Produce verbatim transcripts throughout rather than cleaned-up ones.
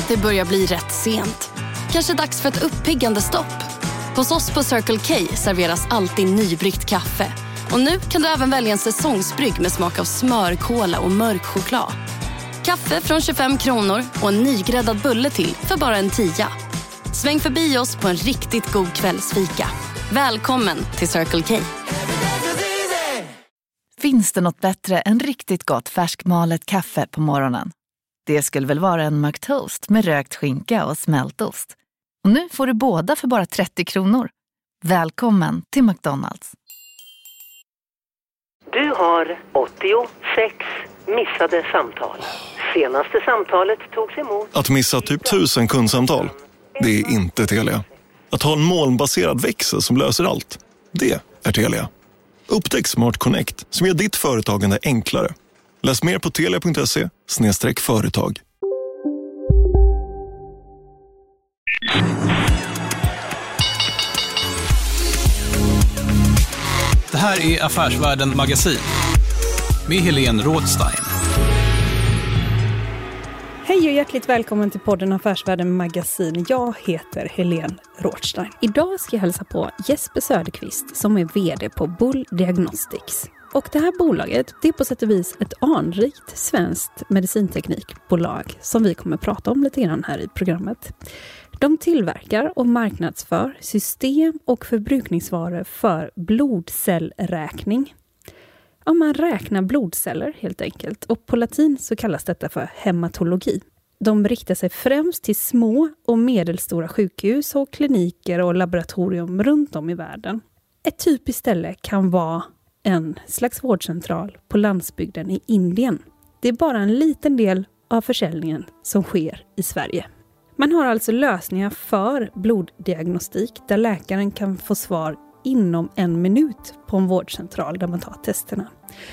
Det börjar bli rätt sent. Kanske dags för ett uppiggande stopp. Hos oss på Circle K serveras alltid nybryggt kaffe. Och nu kan du även välja en säsongsbrygg med smak av smör, kola och mörk choklad. Kaffe från tjugofem kronor och en nygräddad bulle till för bara en tia. Sväng förbi oss på en riktigt god kvällsfika. Välkommen till Circle K. Finns det något bättre än riktigt gott färskmalet kaffe på morgonen? Det skulle väl vara en McToast med rökt skinka och smältost. Och nu får du båda för bara trettio kronor. Välkommen till McDonald's. Du har åttiosex missade samtal. Senaste samtalet togs emot... Att missa typ tusen kundsamtal, det är inte Telia. Att ha en molnbaserad växel som löser allt, det är Telia. Upptäck Smart Connect som gör ditt företagande enklare. Läs mer på telia punkt se slash företag. Det här är Affärsvärlden Magasin med Helene Rådstein. Hej och hjärtligt välkommen till podden Affärsvärlden Magasin. Jag heter Helene Rådstein. Idag ska jag hälsa på Jesper Söderqvist som är vd på Bull Diagnostics. Och det här bolaget, det är på sätt och vis ett anrikt svenskt medicinteknikbolag som vi kommer att prata om lite grann här i programmet. De tillverkar och marknadsför system och förbrukningsvaror för blodcellräkning. Ja, man räknar blodceller helt enkelt och på latin så kallas detta för hematologi. De riktar sig främst till små och medelstora sjukhus och kliniker och laboratorium runt om i världen. Ett typiskt ställe kan vara en slags vårdcentral på landsbygden i Indien. Det är bara en liten del av försäljningen som sker i Sverige. Man har alltså lösningar för bloddiagnostik där läkaren kan få svar inom en minut på en vårdcentral där man tar testerna.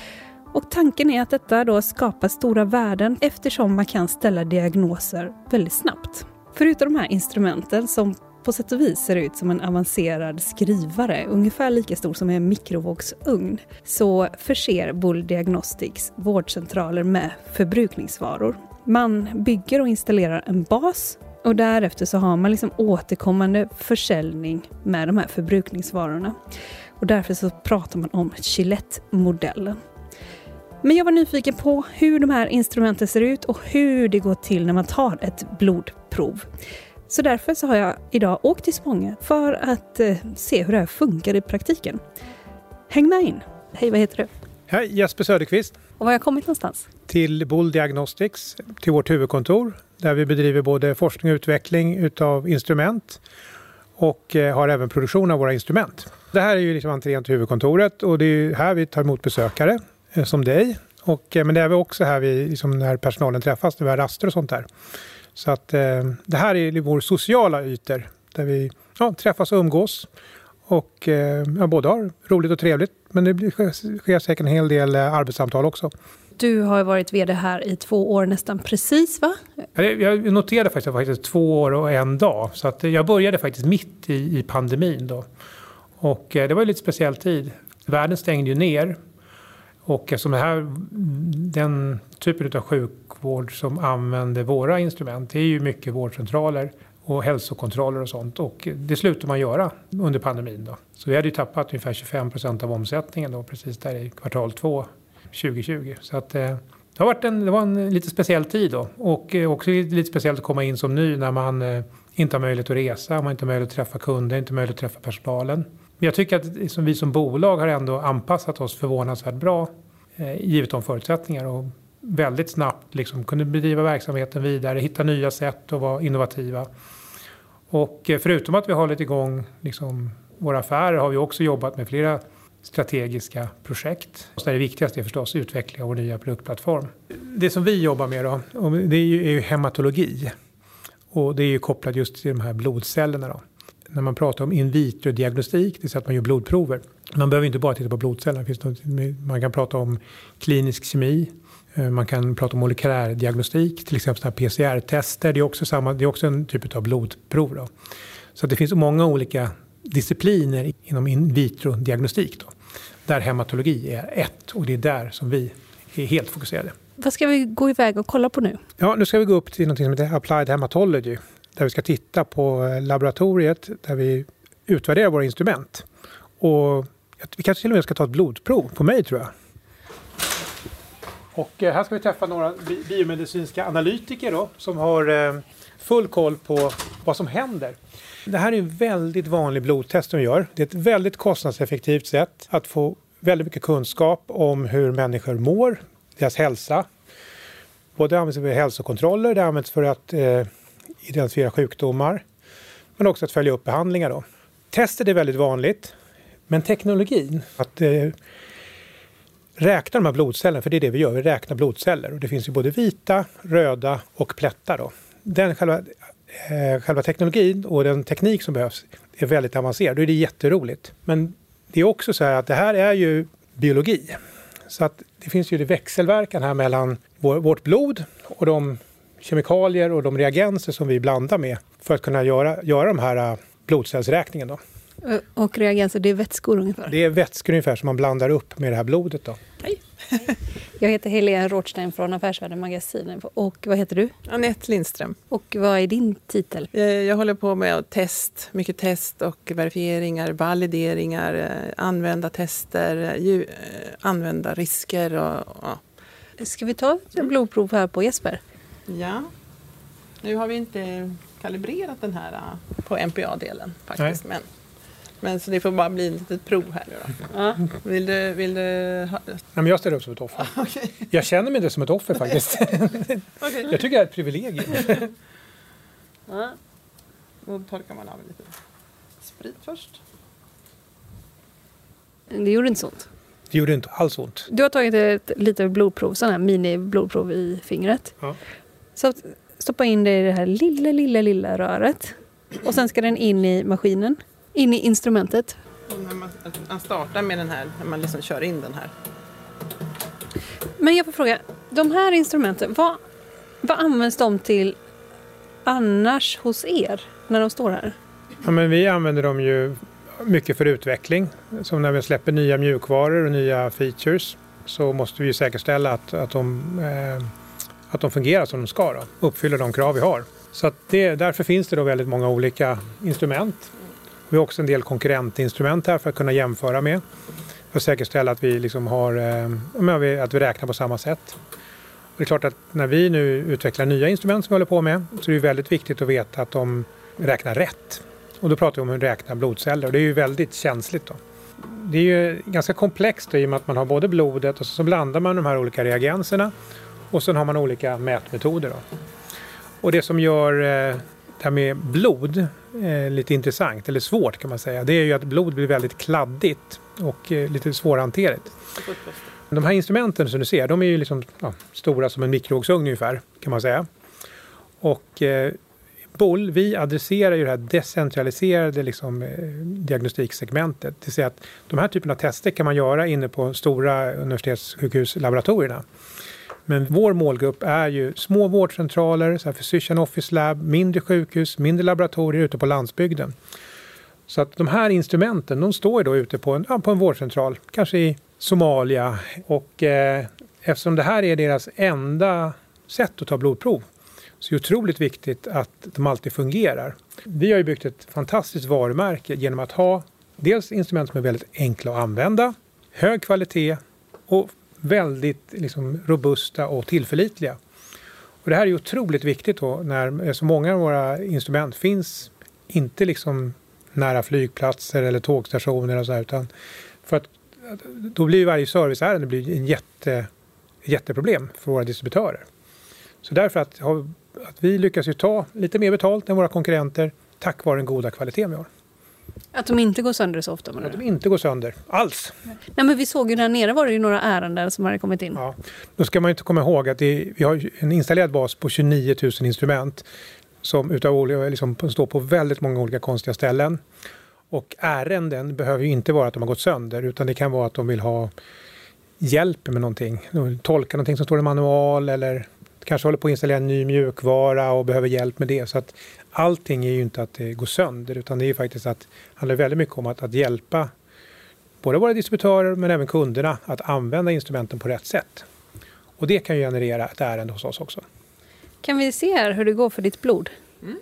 Och tanken är att detta då skapar stora värden eftersom man kan ställa diagnoser väldigt snabbt. Förutom de här instrumenten som på sätt och vis ser ut som en avancerad skrivare, ungefär lika stor som en mikrovågsugn, så förser Bull Diagnostics vårdcentraler med förbrukningsvaror. Man bygger och installerar en bas och därefter så har man liksom återkommande försäljning med de här förbrukningsvarorna. Och därför så pratar man om Gillette-modellen. Men jag var nyfiken på hur de här instrumenten ser ut och hur det går till när man tar ett blodprov. Så därför så har jag idag åkt till Spånga för att eh, se hur det här funkar i praktiken. Häng med in. Hej, vad heter du? Hej, Jesper Söderqvist. Och var har jag kommit någonstans? Till Bull Diagnostics, till vårt huvudkontor. Där vi bedriver både forskning och utveckling utav instrument. Och eh, har även produktion av våra instrument. Det här är ju liksom entrén till huvudkontoret. Och det är här vi tar emot besökare eh, som dig. Och, eh, men det är vi också här vi, liksom när personalen träffas. När vi har raster och sånt där. Så att eh, det här är vår sociala ytor där vi ja, träffas och umgås och eh, ja, både har roligt och trevligt, men det sker, sker säkert en hel del eh, arbetssamtal också. Du har varit vd här i två år nästan precis, va? Jag, jag noterade faktiskt att det var faktiskt två år och en dag, så att jag började faktiskt mitt i, i pandemin då. Och eh, det var ju lite speciell tid. Världen stängde ju ner. Och som det här, den typen av sjukvård som använder våra instrument, det är ju mycket vårdcentraler och hälsokontroller och sånt. Och det slutar man göra under pandemin då. Så vi hade ju tappat ungefär tjugofem procent av omsättningen då, precis där i kvartal två tjugohundratjugo. Så att det har varit en, det var en lite speciell tid då. Och också lite speciellt att komma in som ny när man inte har möjlighet att resa, man inte har möjlighet att träffa kunder, inte har möjlighet att träffa personalen. Men jag tycker att som vi som bolag har ändå anpassat oss förvånansvärt bra eh, givet de förutsättningar och väldigt snabbt liksom kunde bedriva verksamheten vidare, hitta nya sätt och vara innovativa. Och eh, förutom att vi har lite igång liksom, våra affärer har vi också jobbat med flera strategiska projekt. Och det viktigaste är förstås utveckling av vår nya produktplattform. Det som vi jobbar med då, det är ju, är ju hematologi och det är ju kopplat just till de här blodcellerna då. När man pratar om in vitro-diagnostik, det är så att man gör blodprover. Man behöver inte bara titta på blodcellerna. Man kan prata om klinisk kemi. Man kan prata om molekylär diagnostik, till exempel P C R-tester. Det är också, samma, det är också en typ av blodprov. Då. Så det finns många olika discipliner inom in vitro-diagnostik. Då, där hematologi är ett och det är där som vi är helt fokuserade. Vad ska vi gå iväg och kolla på nu? Ja, nu ska vi gå upp till något som heter Applied Hematology. Där vi ska titta på laboratoriet där vi utvärderar våra instrument. Och vi kanske till och med ska ta ett blodprov på mig, tror jag. Och här ska vi träffa några biomedicinska analytiker då, som har full koll på vad som händer. Det här är en väldigt vanlig blodtest som vi gör. Det är ett väldigt kostnadseffektivt sätt att få väldigt mycket kunskap om hur människor mår, deras hälsa. Både används för hälsokontroller, det används för att eh, identifiera sjukdomar, men också att följa upp behandlingar då. Testet är väldigt vanligt, men teknologin att eh, räkna de här blodcellerna, för det är det vi gör, vi räknar blodceller. Och det finns ju både vita, röda och plättar då. Den själva, eh, själva teknologin och den teknik som behövs är väldigt avancerad. Då är det jätteroligt. Men det är också så här att det här är ju biologi. Så att det finns ju det växelverkan här mellan vår, vårt blod och de kemikalier och de reagenser som vi blandar med för att kunna göra, göra de här blodcellsräkningen då. Och reagenser, det är vätskor ungefär? Det är vätskor ungefär som man blandar upp med det här blodet då. Hej! Jag heter Helene Rothstein från Affärsvärlden Magasin. Och vad heter du? Annette Lindström. Och vad är din titel? Jag håller på med test, mycket test och verifieringar, valideringar, använda tester, använda risker och ja. Ska vi ta ett blodprov här på Jesper? Ja. Nu har vi inte kalibrerat den här på M P A-delen faktiskt. Men, men så det får bara bli ett litet prov här nu då. Ja. Vill du... Vill du ha... Nej, men jag ställer upp som ett offer. Okay. Jag känner mig inte som ett offer faktiskt. Okay. Jag tycker det är ett privilegium. Ja. Då torkar man av lite sprit först. Det gjorde inte så ont? Det gjorde inte alls ont. Du har tagit ett litet blodprov, sån här mini-blodprov i fingret. Ja. Så stoppa in det i det här lilla, lilla, lilla röret. Och sen ska den in i maskinen. In i instrumentet. Och när man, man startar med den här, när man liksom kör in den här. Men jag får fråga, de här instrumenten, vad, vad används de till annars hos er när de står här? Ja, men vi använder dem ju mycket för utveckling. Som när vi släpper nya mjukvaror och nya features så måste vi ju säkerställa att, att, de, eh, att de fungerar som de ska då, uppfyller de krav vi har. Så att det, därför finns det då väldigt många olika instrument. Vi har också en del konkurrentinstrument här för att kunna jämföra med. För att säkerställa att vi, liksom har, eh, att vi räknar på samma sätt. Och det är klart att när vi nu utvecklar nya instrument som vi håller på med så är det väldigt viktigt att veta att de räknar rätt. Och då pratar vi om hur räkna blodceller och det är ju väldigt känsligt då. Det är ju ganska komplext då, i och med att man har både blodet och så blandar man de här olika reagenserna och sen har man olika mätmetoder då. Och det som gör eh, det här med blod eh, lite intressant eller svårt kan man säga, det är ju att blod blir väldigt kladdigt och eh, lite svårhanterligt. De här instrumenten som du ser, de är ju liksom ja, stora som en mikrovågsugn ungefär kan man säga. Och eh, B O L, vi adresserar ju det här decentraliserade liksom, eh, diagnostiksegmentet. Det vill säga att de här typerna av tester kan man göra inne på stora universitetssjukhuslaboratorierna. Men vår målgrupp är ju små vårdcentraler, så här physician office lab, mindre sjukhus, mindre laboratorier ute på landsbygden. Så att de här instrumenten, de står då ute på en, ja, på en vårdcentral, kanske i Somalia. Och eh, eftersom det här är deras enda sätt att ta blodprov så är det otroligt viktigt att de alltid fungerar. Vi har ju byggt ett fantastiskt varumärke genom att ha dels instrument som är väldigt enkla att använda, hög kvalitet och väldigt liksom, robusta och tillförlitliga. Och det här är otroligt viktigt då, när så många av våra instrument finns inte liksom nära flygplatser eller tågstationer och så här, utan för att då blir varje serviceärende blir en jätte, jätteproblem för våra distributörer. Så därför att, att vi lyckas ju ta lite mer betalt än våra konkurrenter tack vare den goda kvaliteten vi har. Att de inte går sönder så ofta? Med att de inte går sönder alls. Nej, men vi såg ju där nere var det ju några ärenden som hade kommit in. Ja, då ska man ju inte komma ihåg att det, vi har en installerad bas på tjugonio tusen instrument som utav, liksom, står på väldigt många olika konstiga ställen. Och ärenden behöver ju inte vara att de har gått sönder utan det kan vara att de vill ha hjälp med någonting. De tolka någonting som står i manual eller kanske håller på att installera en ny mjukvara och behöver hjälp med det. Så att allting är ju inte att det går sönder utan det är ju faktiskt att det handlar väldigt mycket om att, att hjälpa både våra distributörer men även kunderna att använda instrumenten på rätt sätt. Och det kan ju generera ett ärende hos oss också. Kan vi se här hur det går för ditt blod? Mm.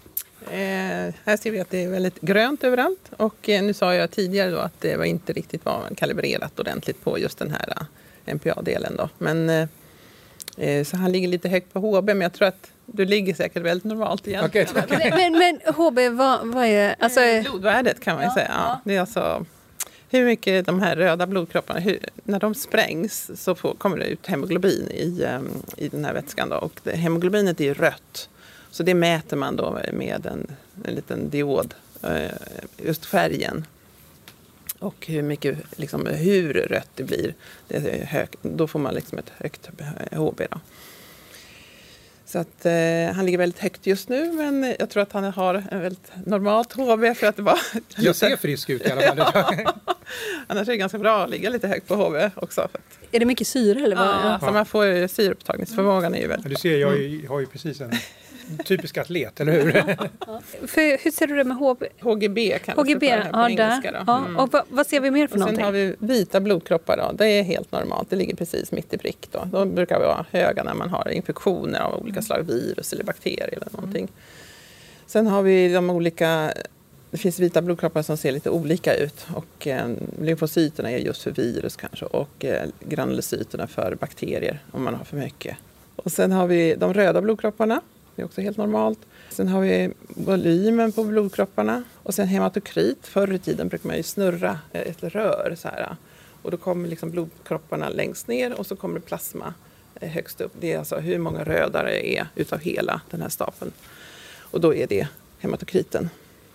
Eh, här ser vi att det är väldigt grönt överallt. Och eh, nu sa jag tidigare då att det var inte riktigt var kalibrerat ordentligt på just den här uh, N P A-delen då. Men eh, så han ligger lite högt på H B, men jag tror att du ligger säkert väldigt normalt egentligen. Okay, okay. Men, men H B, vad, vad är alltså... Blodvärdet kan man ju ja, säga. Ja. Det är alltså hur mycket de här röda blodkropparna, hur, när de sprängs så får, kommer det ut hemoglobin i, um, i den här vätskan. Då. Och det, hemoglobinet är ju rött. Så det mäter man då med en, en liten diod, uh, just färgen. Och hur mycket, liksom, hur rött det blir, det är hög, då får man liksom ett högt H B då. Så att eh, han ligger väldigt högt just nu, men jag tror att han har en väldigt normalt H B för att det bara... Jag ser frisk ut i alla fall. Ja. Annars är det ganska bra att ligga lite högt på H B också. För att... Är det mycket syre eller vad? Ja, så man får syreupptagningsförmågan är ju väldigt... Ja, du ser, jag har ju precis en typisk atlet, eller hur? Ja. För, hur ser du det med H B? H G B kan H G B, man säga på ja, engelska. Då. Ja. Mm. Och vad, vad ser vi mer för och någonting? Sen har vi vita blodkroppar. Då. Det är helt normalt. Det ligger precis mitt i prick. Då. De brukar vara höga när man har infektioner av olika slag, virus eller bakterier eller någonting. Mm. Sen har vi de olika... Det finns vita blodkroppar som ser lite olika ut. Och eh, lymfocyterna är just för virus kanske. Och eh, granulocyterna för bakterier om man har för mycket. Och sen har vi de röda blodkropparna. Det är också helt normalt. Sen har vi volymen på blodkropparna. Och sen hematokrit. Förr i tiden brukar man ju snurra ett rör så här. Och då kommer liksom blodkropparna längst ner och så kommer plasma högst upp. Det är alltså hur många röda det är utav hela den här stapeln. Och då är det hematokriten.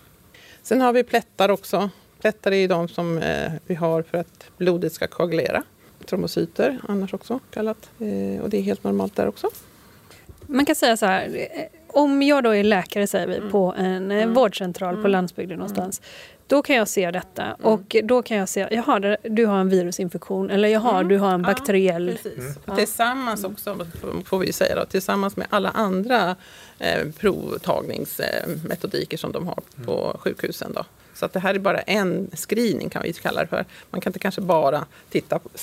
Sen har vi plättar också. Plättar är ju de som eh, vi har för att blodet ska koagulera. Trombocyter annars också kallat. Eh, och det är helt normalt där också. Man kan säga så här, om jag då är läkare säger vi, mm. på en mm. vårdcentral mm. på landsbygden någonstans. Mm. Då kan jag se detta mm. och då kan jag se, jaha, du har en virusinfektion eller jaha, mm. du har en bakteriell... Ja, precis. Mm. Ja. Tillsammans också, får vi säga då, tillsammans med alla andra eh, provtagningsmetodiker som de har på mm. sjukhusen då. Så att det här är bara en screening kan vi kalla det för. Man kan inte kanske bara titta på,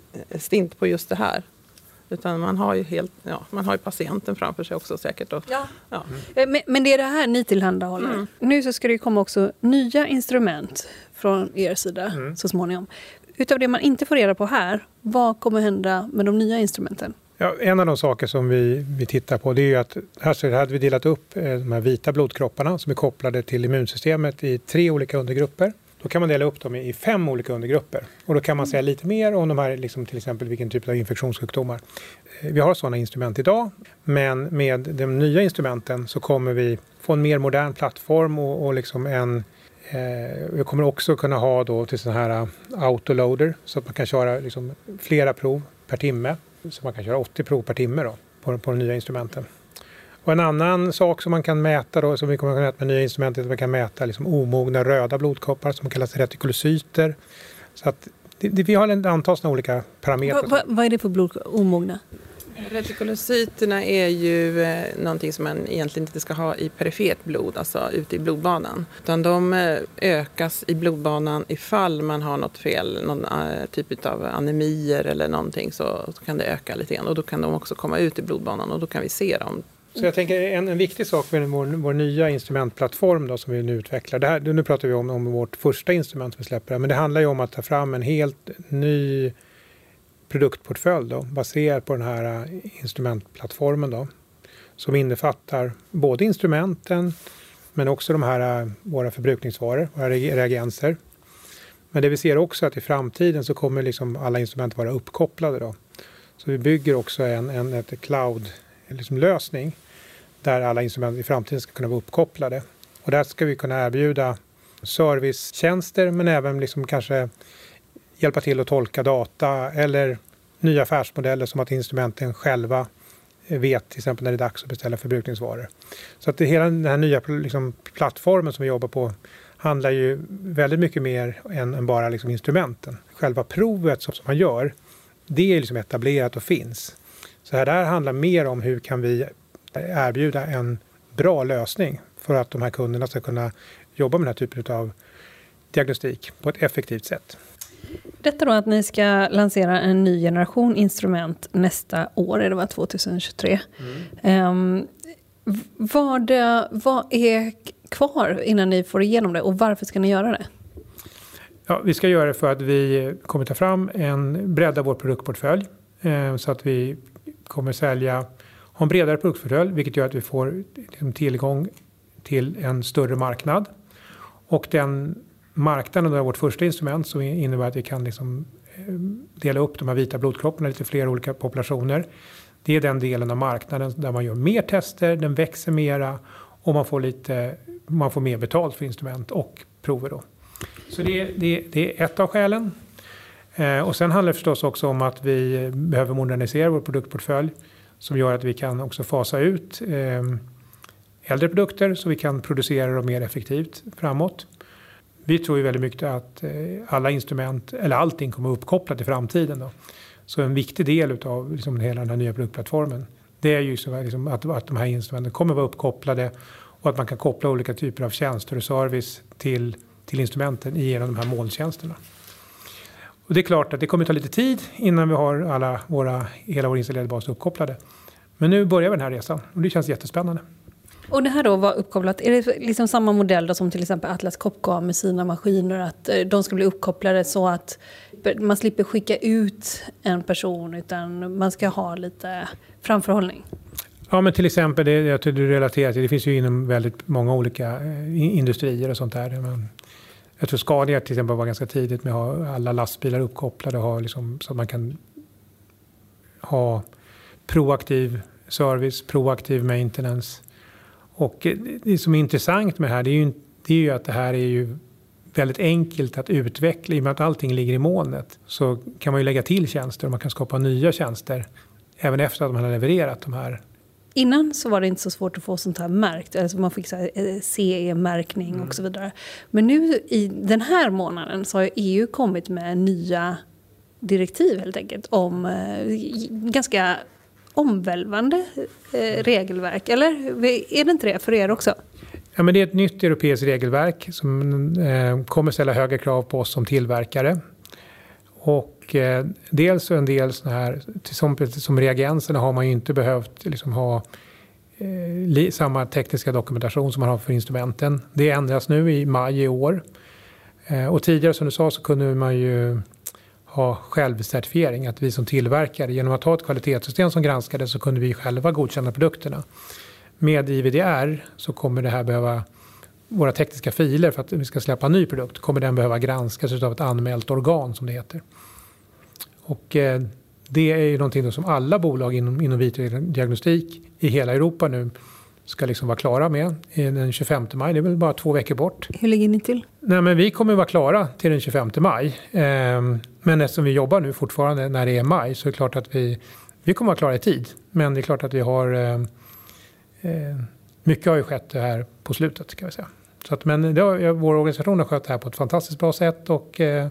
stint på just det här. Utan man har ju helt, ja, man har ju patienten framför sig också säkert. Och, ja. Ja. Mm. Men, men det är det här ni tillhandahåller. Mm. Nu så ska det komma också nya instrument från er sida mm. så småningom. Utav det man inte får reda på här, vad kommer hända med de nya instrumenten? Ja, en av de saker som vi, vi tittar på det är ju att här, så hade vi delat upp de här vita blodkropparna som är kopplade till immunsystemet i tre olika undergrupper. Då kan man dela upp dem i fem olika undergrupper. Och då kan man säga lite mer om de här, liksom till exempel vilken typ av infektionssjukdomar. Vi har sådana instrument idag, men med de nya instrumenten så kommer vi få en mer modern plattform och, och liksom en... Eh, vi kommer också kunna ha då till sån här autoloader så att man kan köra liksom flera prov per timme. Så man kan köra åttio prov per timme då på, på de nya instrumenten. Och en annan sak som man kan mäta då, som vi kommer att mäta med nya instrument, är att man kan mäta liksom omogna röda blodkroppar som kallas retikulocyter. Så att det, det, vi har en antal sådana olika parametrar. Va, va, vad är det för blod omogna? Retikulocyterna är ju eh, någonting som man egentligen inte ska ha i perifert blod, alltså ute i blodbanan. Utan de eh, ökas i blodbanan ifall man har något fel, någon eh, typ av anemier eller någonting, så, så kan det öka lite grann. Och då kan de också komma ut i blodbanan och då kan vi se dem. Så jag tänker en, en viktig sak med vår, vår nya instrumentplattform då, som vi nu utvecklar. Det här, nu pratar vi om, om vårt första instrument vi släpper. Men det handlar ju om att ta fram en helt ny produktportfölj då, baserad på den här instrumentplattformen då. Som innefattar både instrumenten men också de här våra förbrukningsvaror, våra reagenser. Men det vi ser också att i framtiden så kommer liksom alla instrument vara uppkopplade då. Så vi bygger också en, en ett cloud liksom lösning där alla instrument i framtiden ska kunna vara uppkopplade. Och där ska vi kunna erbjuda servicetjänster men även liksom kanske hjälpa till att tolka data eller nya affärsmodeller som att instrumenten själva vet till exempel när det är dags att beställa förbrukningsvaror. Så att det, hela den här nya liksom, plattformen som vi jobbar på handlar ju väldigt mycket mer än, än bara liksom, instrumenten. Själva provet som, som man gör, det är liksom etablerat och finns. Så här där handlar mer om hur kan vi erbjuda en bra lösning för att de här kunderna ska kunna jobba med den här typen av diagnostik på ett effektivt sätt. Detta då att ni ska lansera en ny generation instrument nästa år, är det var tjugohundratjugotre. Mm. Um, vad, vad är kvar innan ni får igenom det och varför ska ni göra det? Ja, vi ska göra det för att vi kommer ta fram en bredda vår produktportfölj eh, så att vi kommer sälja, ha en bredare produktportfölj, vilket gör att vi får tillgång till en större marknad. Och den marknaden är vårt första instrument som innebär att vi kan liksom dela upp de här vita blodkropparna i lite fler olika populationer. Det är den delen av marknaden där man gör mer tester, den växer mera och man får, lite, man får mer betalt för instrument och prover då. Så det, det, det är ett av skälen. Eh, och sen handlar det förstås också om att vi behöver modernisera vår produktportfölj som gör att vi kan också fasa ut eh, äldre produkter så vi kan producera dem mer effektivt framåt. Vi tror ju väldigt mycket att eh, alla instrument, eller allting kommer att uppkopplat i framtiden då. Så en viktig del av liksom, hela den här nya produktplattformen, det är ju så, liksom, att, att de här instrumenten kommer att vara uppkopplade och att man kan koppla olika typer av tjänster och service till, till instrumenten genom de här molntjänsterna. Och det är klart att det kommer att ta lite tid innan vi har alla våra, hela vår installerade bas uppkopplade. Men nu börjar vi den här resan och det känns jättespännande. Och det här då var uppkopplat, är det liksom samma modell då som till exempel Atlas Copco med sina maskiner, att de ska bli uppkopplade så att man slipper skicka ut en person utan man ska ha lite framförhållning? Ja, men till exempel, det jag tror du relaterar till, det finns ju inom väldigt många olika industrier och sånt där. Men jag tror Scania till exempel var ganska tidigt med att ha alla lastbilar uppkopplade och ha liksom, så att man kan ha proaktiv service, proaktiv maintenance. Och det som är intressant med det här, det är ju, det är ju att det här är ju väldigt enkelt att utveckla. I och med att allting ligger i molnet så kan man ju lägga till tjänster och man kan skapa nya tjänster även efter att man har levererat de här. Innan så var det inte så svårt att få sånt här märkt. Alltså man fick så här C E-märkning mm. och så vidare. Men nu i den här månaden så har E U kommit med nya direktiv helt enkelt om eh, ganska omvälvande eh, regelverk. Eller är det inte det för er också? Ja, men det är ett nytt europeiskt regelverk som eh, kommer ställa högre krav på oss som tillverkare. Och eh, dels och en del såna här, som, som reagenserna har man ju inte behövt liksom ha eh, li, samma tekniska dokumentation som man har för instrumenten. Det ändras nu i maj i år. Eh, och tidigare som du sa så kunde man ju ha självcertifiering, att vi som tillverkare genom att ha ett kvalitetssystem som granskade så kunde vi själva godkänna produkterna. Med I V D R så kommer det här behöva, våra tekniska filer för att vi ska släppa en ny produkt, kommer den behöva granskas av ett anmält organ som det heter. Och eh, det är ju någonting som alla bolag inom, inom vitdiagnostik i hela Europa nu ska liksom vara klara med den tjugofemte maj. Det är väl bara två veckor bort. Hur ligger ni till? Nej, men vi kommer vara klara till den tjugofemte maj. Eh, men eftersom vi jobbar nu fortfarande när det är maj så är det klart att vi, vi kommer vara klara i tid. Men det är klart att vi har eh, eh, mycket har ju skett här på slutet kan vi säga. Så att, men det har, vår organisation har skött det här på ett fantastiskt bra sätt och eh,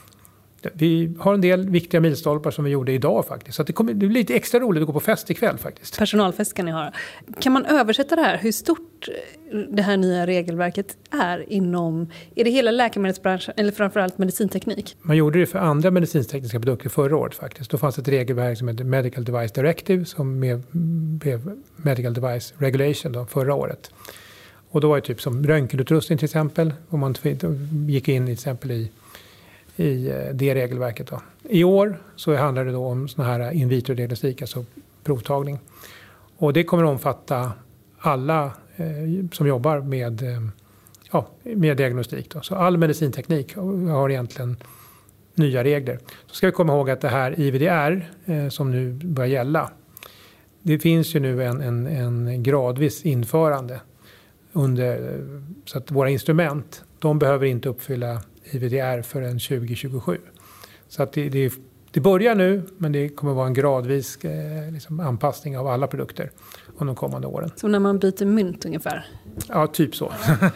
vi har en del viktiga milstolpar som vi gjorde idag faktiskt. Så att det, kommer, det blir lite extra roligt att gå på fest ikväll faktiskt. Personalfest kan ni ha. Kan man översätta det här? Hur stort det här nya regelverket är inom... Är det hela läkemedelsbranschen eller framförallt medicinteknik? Man gjorde det för andra medicintekniska produkter förra året faktiskt. Då fanns det ett regelverk som heter Medical Device Directive som blev Medical Device Regulation då, förra året. Och då var det typ som röntgenutrustning till exempel. Om man gick in till exempel i i det regelverket då. I år så handlar det då om såna här in vitro-diagnostik, alltså provtagning. Och det kommer att omfatta alla eh, som jobbar med, eh, ja, med diagnostik då. Så all medicinteknik har egentligen nya regler. Så ska vi komma ihåg att det här I V D R eh, som nu börjar gälla, det finns ju nu en, en, en gradvis införande under, så att våra instrument, de behöver inte uppfylla I V D R förrän tjugo tjugosju. Så att det, det, det börjar nu, men det kommer vara en gradvis eh, liksom anpassning av alla produkter under de kommande åren. Så när man byter mynt ungefär? Ja, typ så.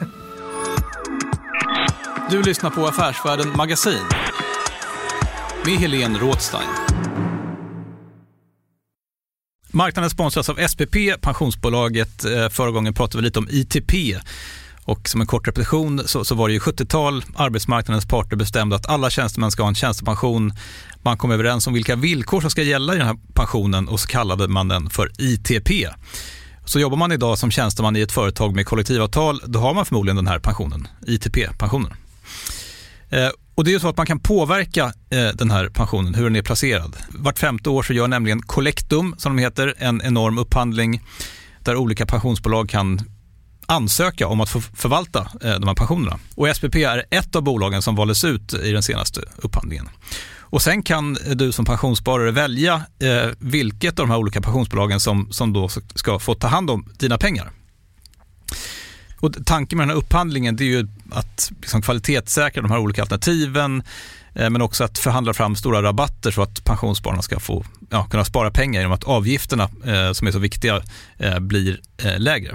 Du lyssnar på Affärsvärlden Magasin med Helene Rådstein. Marknaden sponsras av S P P, pensionsbolaget. Förra gången pratade vi lite om I T P. Och som en kort repetition så, så var det ju sjuttiotal arbetsmarknadens parter bestämde att alla tjänstemän ska ha en tjänstepension. Man kom överens om vilka villkor som ska gälla i den här pensionen och så kallade man den för I T P. Så jobbar man idag som tjänsteman i ett företag med kollektivavtal, då har man förmodligen den här pensionen, I T P-pensionen. Eh, och det är ju så att man kan påverka eh, den här pensionen, hur den är placerad. Vart femte år så gör nämligen Collectum, som de heter, en enorm upphandling där olika pensionsbolag kan ansöka om att få förvalta eh, de här pensionerna. Och S P P är ett av bolagen som valdes ut i den senaste upphandlingen. Och sen kan du som pensionssparare välja eh, vilket av de här olika pensionsbolagen som, som då ska få ta hand om dina pengar. Och tanken med den här upphandlingen, det är ju att liksom kvalitetssäkra de här olika alternativen, eh, men också att förhandla fram stora rabatter så att pensionsspararna ska få ja, kunna spara pengar genom att avgifterna eh, som är så viktiga eh, blir eh, lägre.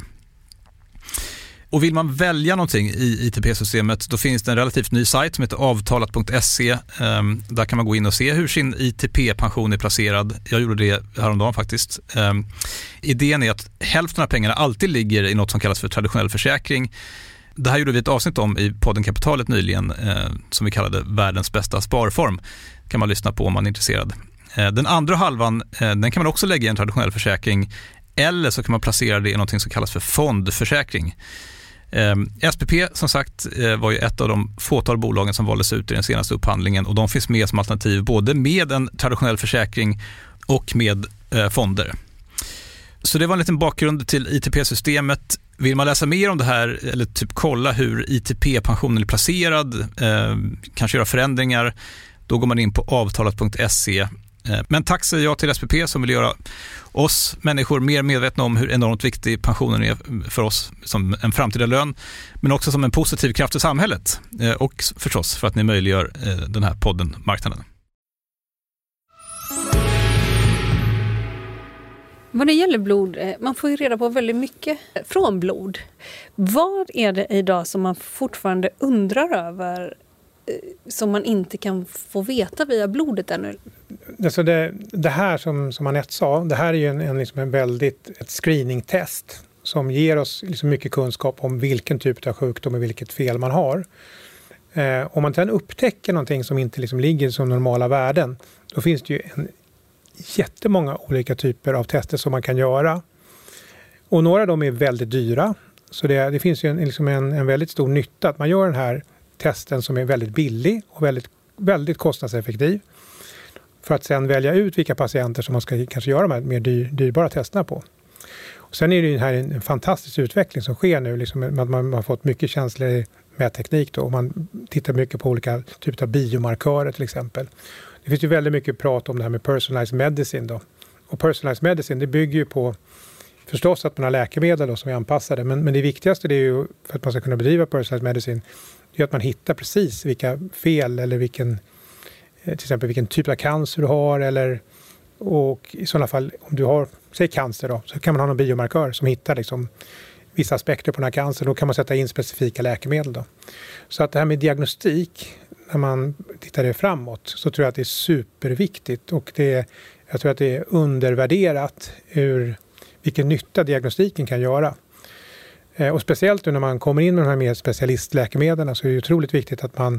Och vill man välja någonting i I T P-systemet, då finns det en relativt ny sajt som heter avtalat punkt se. Um, där kan man gå in och se hur sin I T P-pension är placerad. Jag gjorde det häromdagen faktiskt. Um, idén är att hälften av pengarna alltid ligger i något som kallas för traditionell försäkring. Det här gjorde vi ett avsnitt om i podden Kapitalet nyligen eh, som vi kallade världens bästa sparform. Kan man lyssna på om man är intresserad. Eh, den andra halvan eh, den kan man också lägga i en traditionell försäkring, eller så kan man placera det i något som kallas för fondförsäkring. Eh, S P P som sagt eh, var ju ett av de fåtal bolagen som valdes ut i den senaste upphandlingen, och de finns med som alternativ både med en traditionell försäkring och med eh, fonder. Så det var en liten bakgrund till I T P-systemet. Vill man läsa mer om det här eller typ kolla hur I T P-pensionen är placerad, eh, kanske göra förändringar, då går man in på avtalat punkt se. Eh, men tack säger jag till S P P som vill göra oss människor mer medvetna om hur enormt viktig pensionen är för oss som en framtida lön, men också som en positiv kraft i samhället. Eh, och förstås för att ni möjliggör eh, den här podden Marknaden. Vad det gäller blod, man får ju reda på väldigt mycket från blod. Vad är det idag som man fortfarande undrar över som man inte kan få veta via blodet ännu? Alltså det, det här som, som Anette sa, det här är ju en, en, liksom en väldigt ett screeningtest som ger oss liksom mycket kunskap om vilken typ av sjukdom och vilket fel man har. Eh, om man sedan upptäcker någonting som inte liksom ligger som normala värden, då finns det ju en jättemånga olika typer av tester som man kan göra. Och några av dem är väldigt dyra. Så det, det finns ju en, liksom en, en väldigt stor nytta att man gör den här testen som är väldigt billig och väldigt, väldigt kostnadseffektiv. För att sedan välja ut vilka patienter som man ska kanske göra de här mer dyr, dyrbara testerna på. Och sen är det ju här en, en fantastisk utveckling som sker nu. Liksom att man, man har fått mycket känslig mätteknik då. Och man tittar mycket på olika typer av biomarkörer till exempel. Det finns ju väldigt mycket prat om det här med personalized medicine då. Och personalized medicine, det bygger ju på förstås att man har läkemedel då som är anpassade. Men, men det viktigaste det är ju för att man ska kunna bedriva personalized medicine, det är att man hittar precis vilka fel eller vilken, till exempel vilken typ av cancer du har. Eller, och i sådana fall, om du har, säg cancer då, så kan man ha någon biomarkör som hittar liksom vissa aspekter på den här cancern. Då kan man sätta in specifika läkemedel då. Så att det här med diagnostik, när man tittar det framåt, så tror jag att det är superviktigt, och det, jag tror att det är undervärderat hur, vilken nytta diagnostiken kan göra. Eh, och speciellt när man kommer in med de här mer specialistläkemedlen, så är det otroligt viktigt att man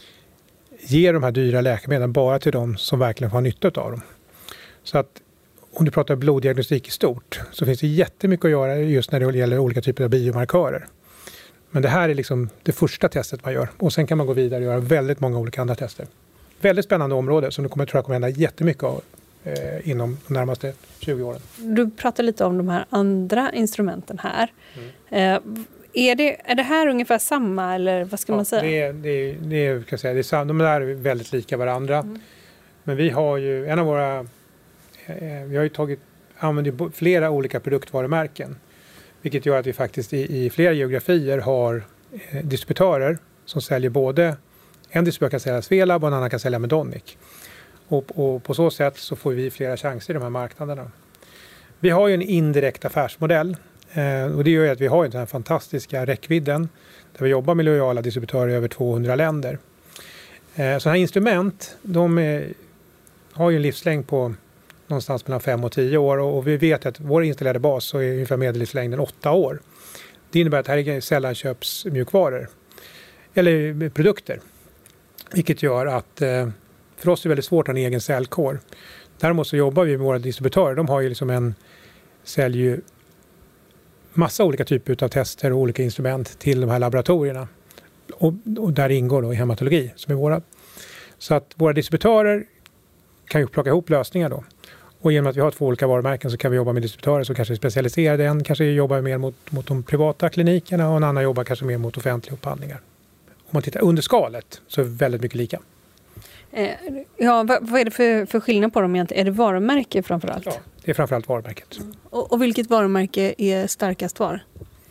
ger de här dyra läkemedlen bara till de som verkligen har nytta av dem. Så att om du pratar bloddiagnostik i stort, så finns det jättemycket att göra just när det gäller olika typer av biomarkörer. Men det här är liksom det första testet man gör. Och sen kan man gå vidare och göra väldigt många olika andra tester. Väldigt spännande område som det kommer, tror jag kommer hända jättemycket av eh, inom de närmaste tjugo åren. Du pratar lite om de här andra instrumenten här. Mm. Eh, är, det, är det här ungefär samma, eller vad ska ja, man säga? Det är, det är, det är, kan jag säga, det är samma. De där är väldigt lika varandra. Mm. Men vi har ju, en av våra, eh, vi har ju tagit, använder flera olika produktvarumärken. Vilket gör att vi faktiskt i, i flera geografier har eh, distributörer som säljer både, en distributör kan sälja Svelab och en annan kan sälja Medonic. Och, och på så sätt så får vi flera chanser i de här marknaderna. Vi har ju en indirekt affärsmodell, eh, och det gör ju att vi har den här fantastiska räckvidden där vi jobbar med lojala distributörer i över tvåhundra länder. Eh, så här instrument, de är, har ju en livslängd på någonstans mellan fem och tio år, och vi vet att vår installerade bas så är ungefär medellivslängden åtta år. Det innebär att här är sällan köps mjukvaror eller produkter. Vilket gör att eh, för oss är det väldigt svårt att ha en egen säljkår. Däremot så jobbar vi med våra distributörer. De har ju liksom en, säljer ju massa olika typer av tester och olika instrument till de här laboratorierna. Och, och där ingår då i hematologi som är våra. Så att våra distributörer kan ju plocka ihop lösningar då. Och genom att vi har två olika varumärken så kan vi jobba med distributörer som kanske är specialiserade. En kanske jobbar mer mot, mot de privata klinikerna och en annan jobbar kanske mer mot offentliga upphandlingar. Om man tittar under skalet så är det väldigt mycket lika. Eh, ja, vad, vad är det för, för skillnad på dem egentligen? Är det varumärke framförallt? Ja, det är framförallt varumärket. Mm. Och, och vilket varumärke är starkast var?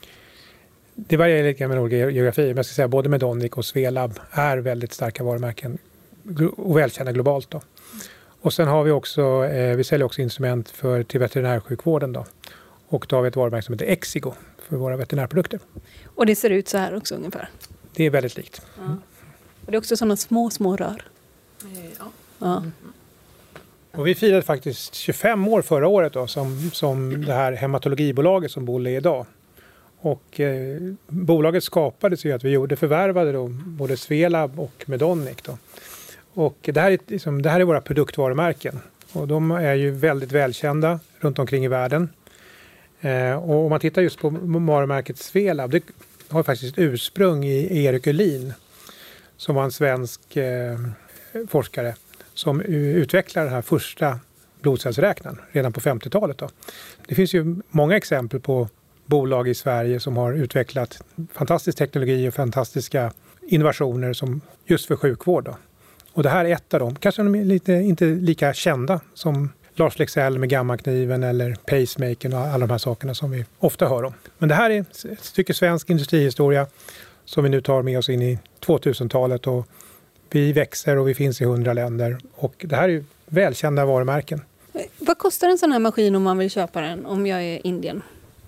Det varierar lite med olika geografier. Men jag ska säga både Medonic och Swelab är väldigt starka varumärken och välkända globalt då. Och sen har vi också, eh, vi säljer också instrument för, till veterinärsjukvården då. Och då har vi ett varumärke som heter Exigo för våra veterinärprodukter. Och det ser ut så här också ungefär? Det är väldigt likt. Ja. Och det är också sådana små, små rör? Ja. Ja. Mm. Och vi firade faktiskt tjugofem år förra året då, som, som det här hematologibolaget som Boll är idag. Och eh, bolaget skapades ju att vi gjorde, förvärvade då både Swelab och Medonic då. Och det här, är, liksom, det här är våra produktvarumärken. Och de är ju väldigt välkända runt omkring i världen. Eh, och om man tittar just på varumärket Swelab, det har faktiskt ett ursprung i Erik Uhlin som var en svensk eh, forskare som utvecklade den här första blodcellsräknaren redan på femtiotalet då. Det finns ju många exempel på bolag i Sverige som har utvecklat fantastisk teknologi och fantastiska innovationer som just för sjukvård då. Och det här är ett av dem. Kanske de är lite, inte lika kända som Lars Leksell med gammakniven eller pacemakern och alla de här sakerna som vi ofta hör om. Men det här är ett stycke svensk industrihistoria som vi nu tar med oss in i tvåtusentalet och vi växer och vi finns i hundra länder. Och det här är ju välkända varumärken. Vad kostar en sån här maskin om man vill köpa den om jag är i Indien?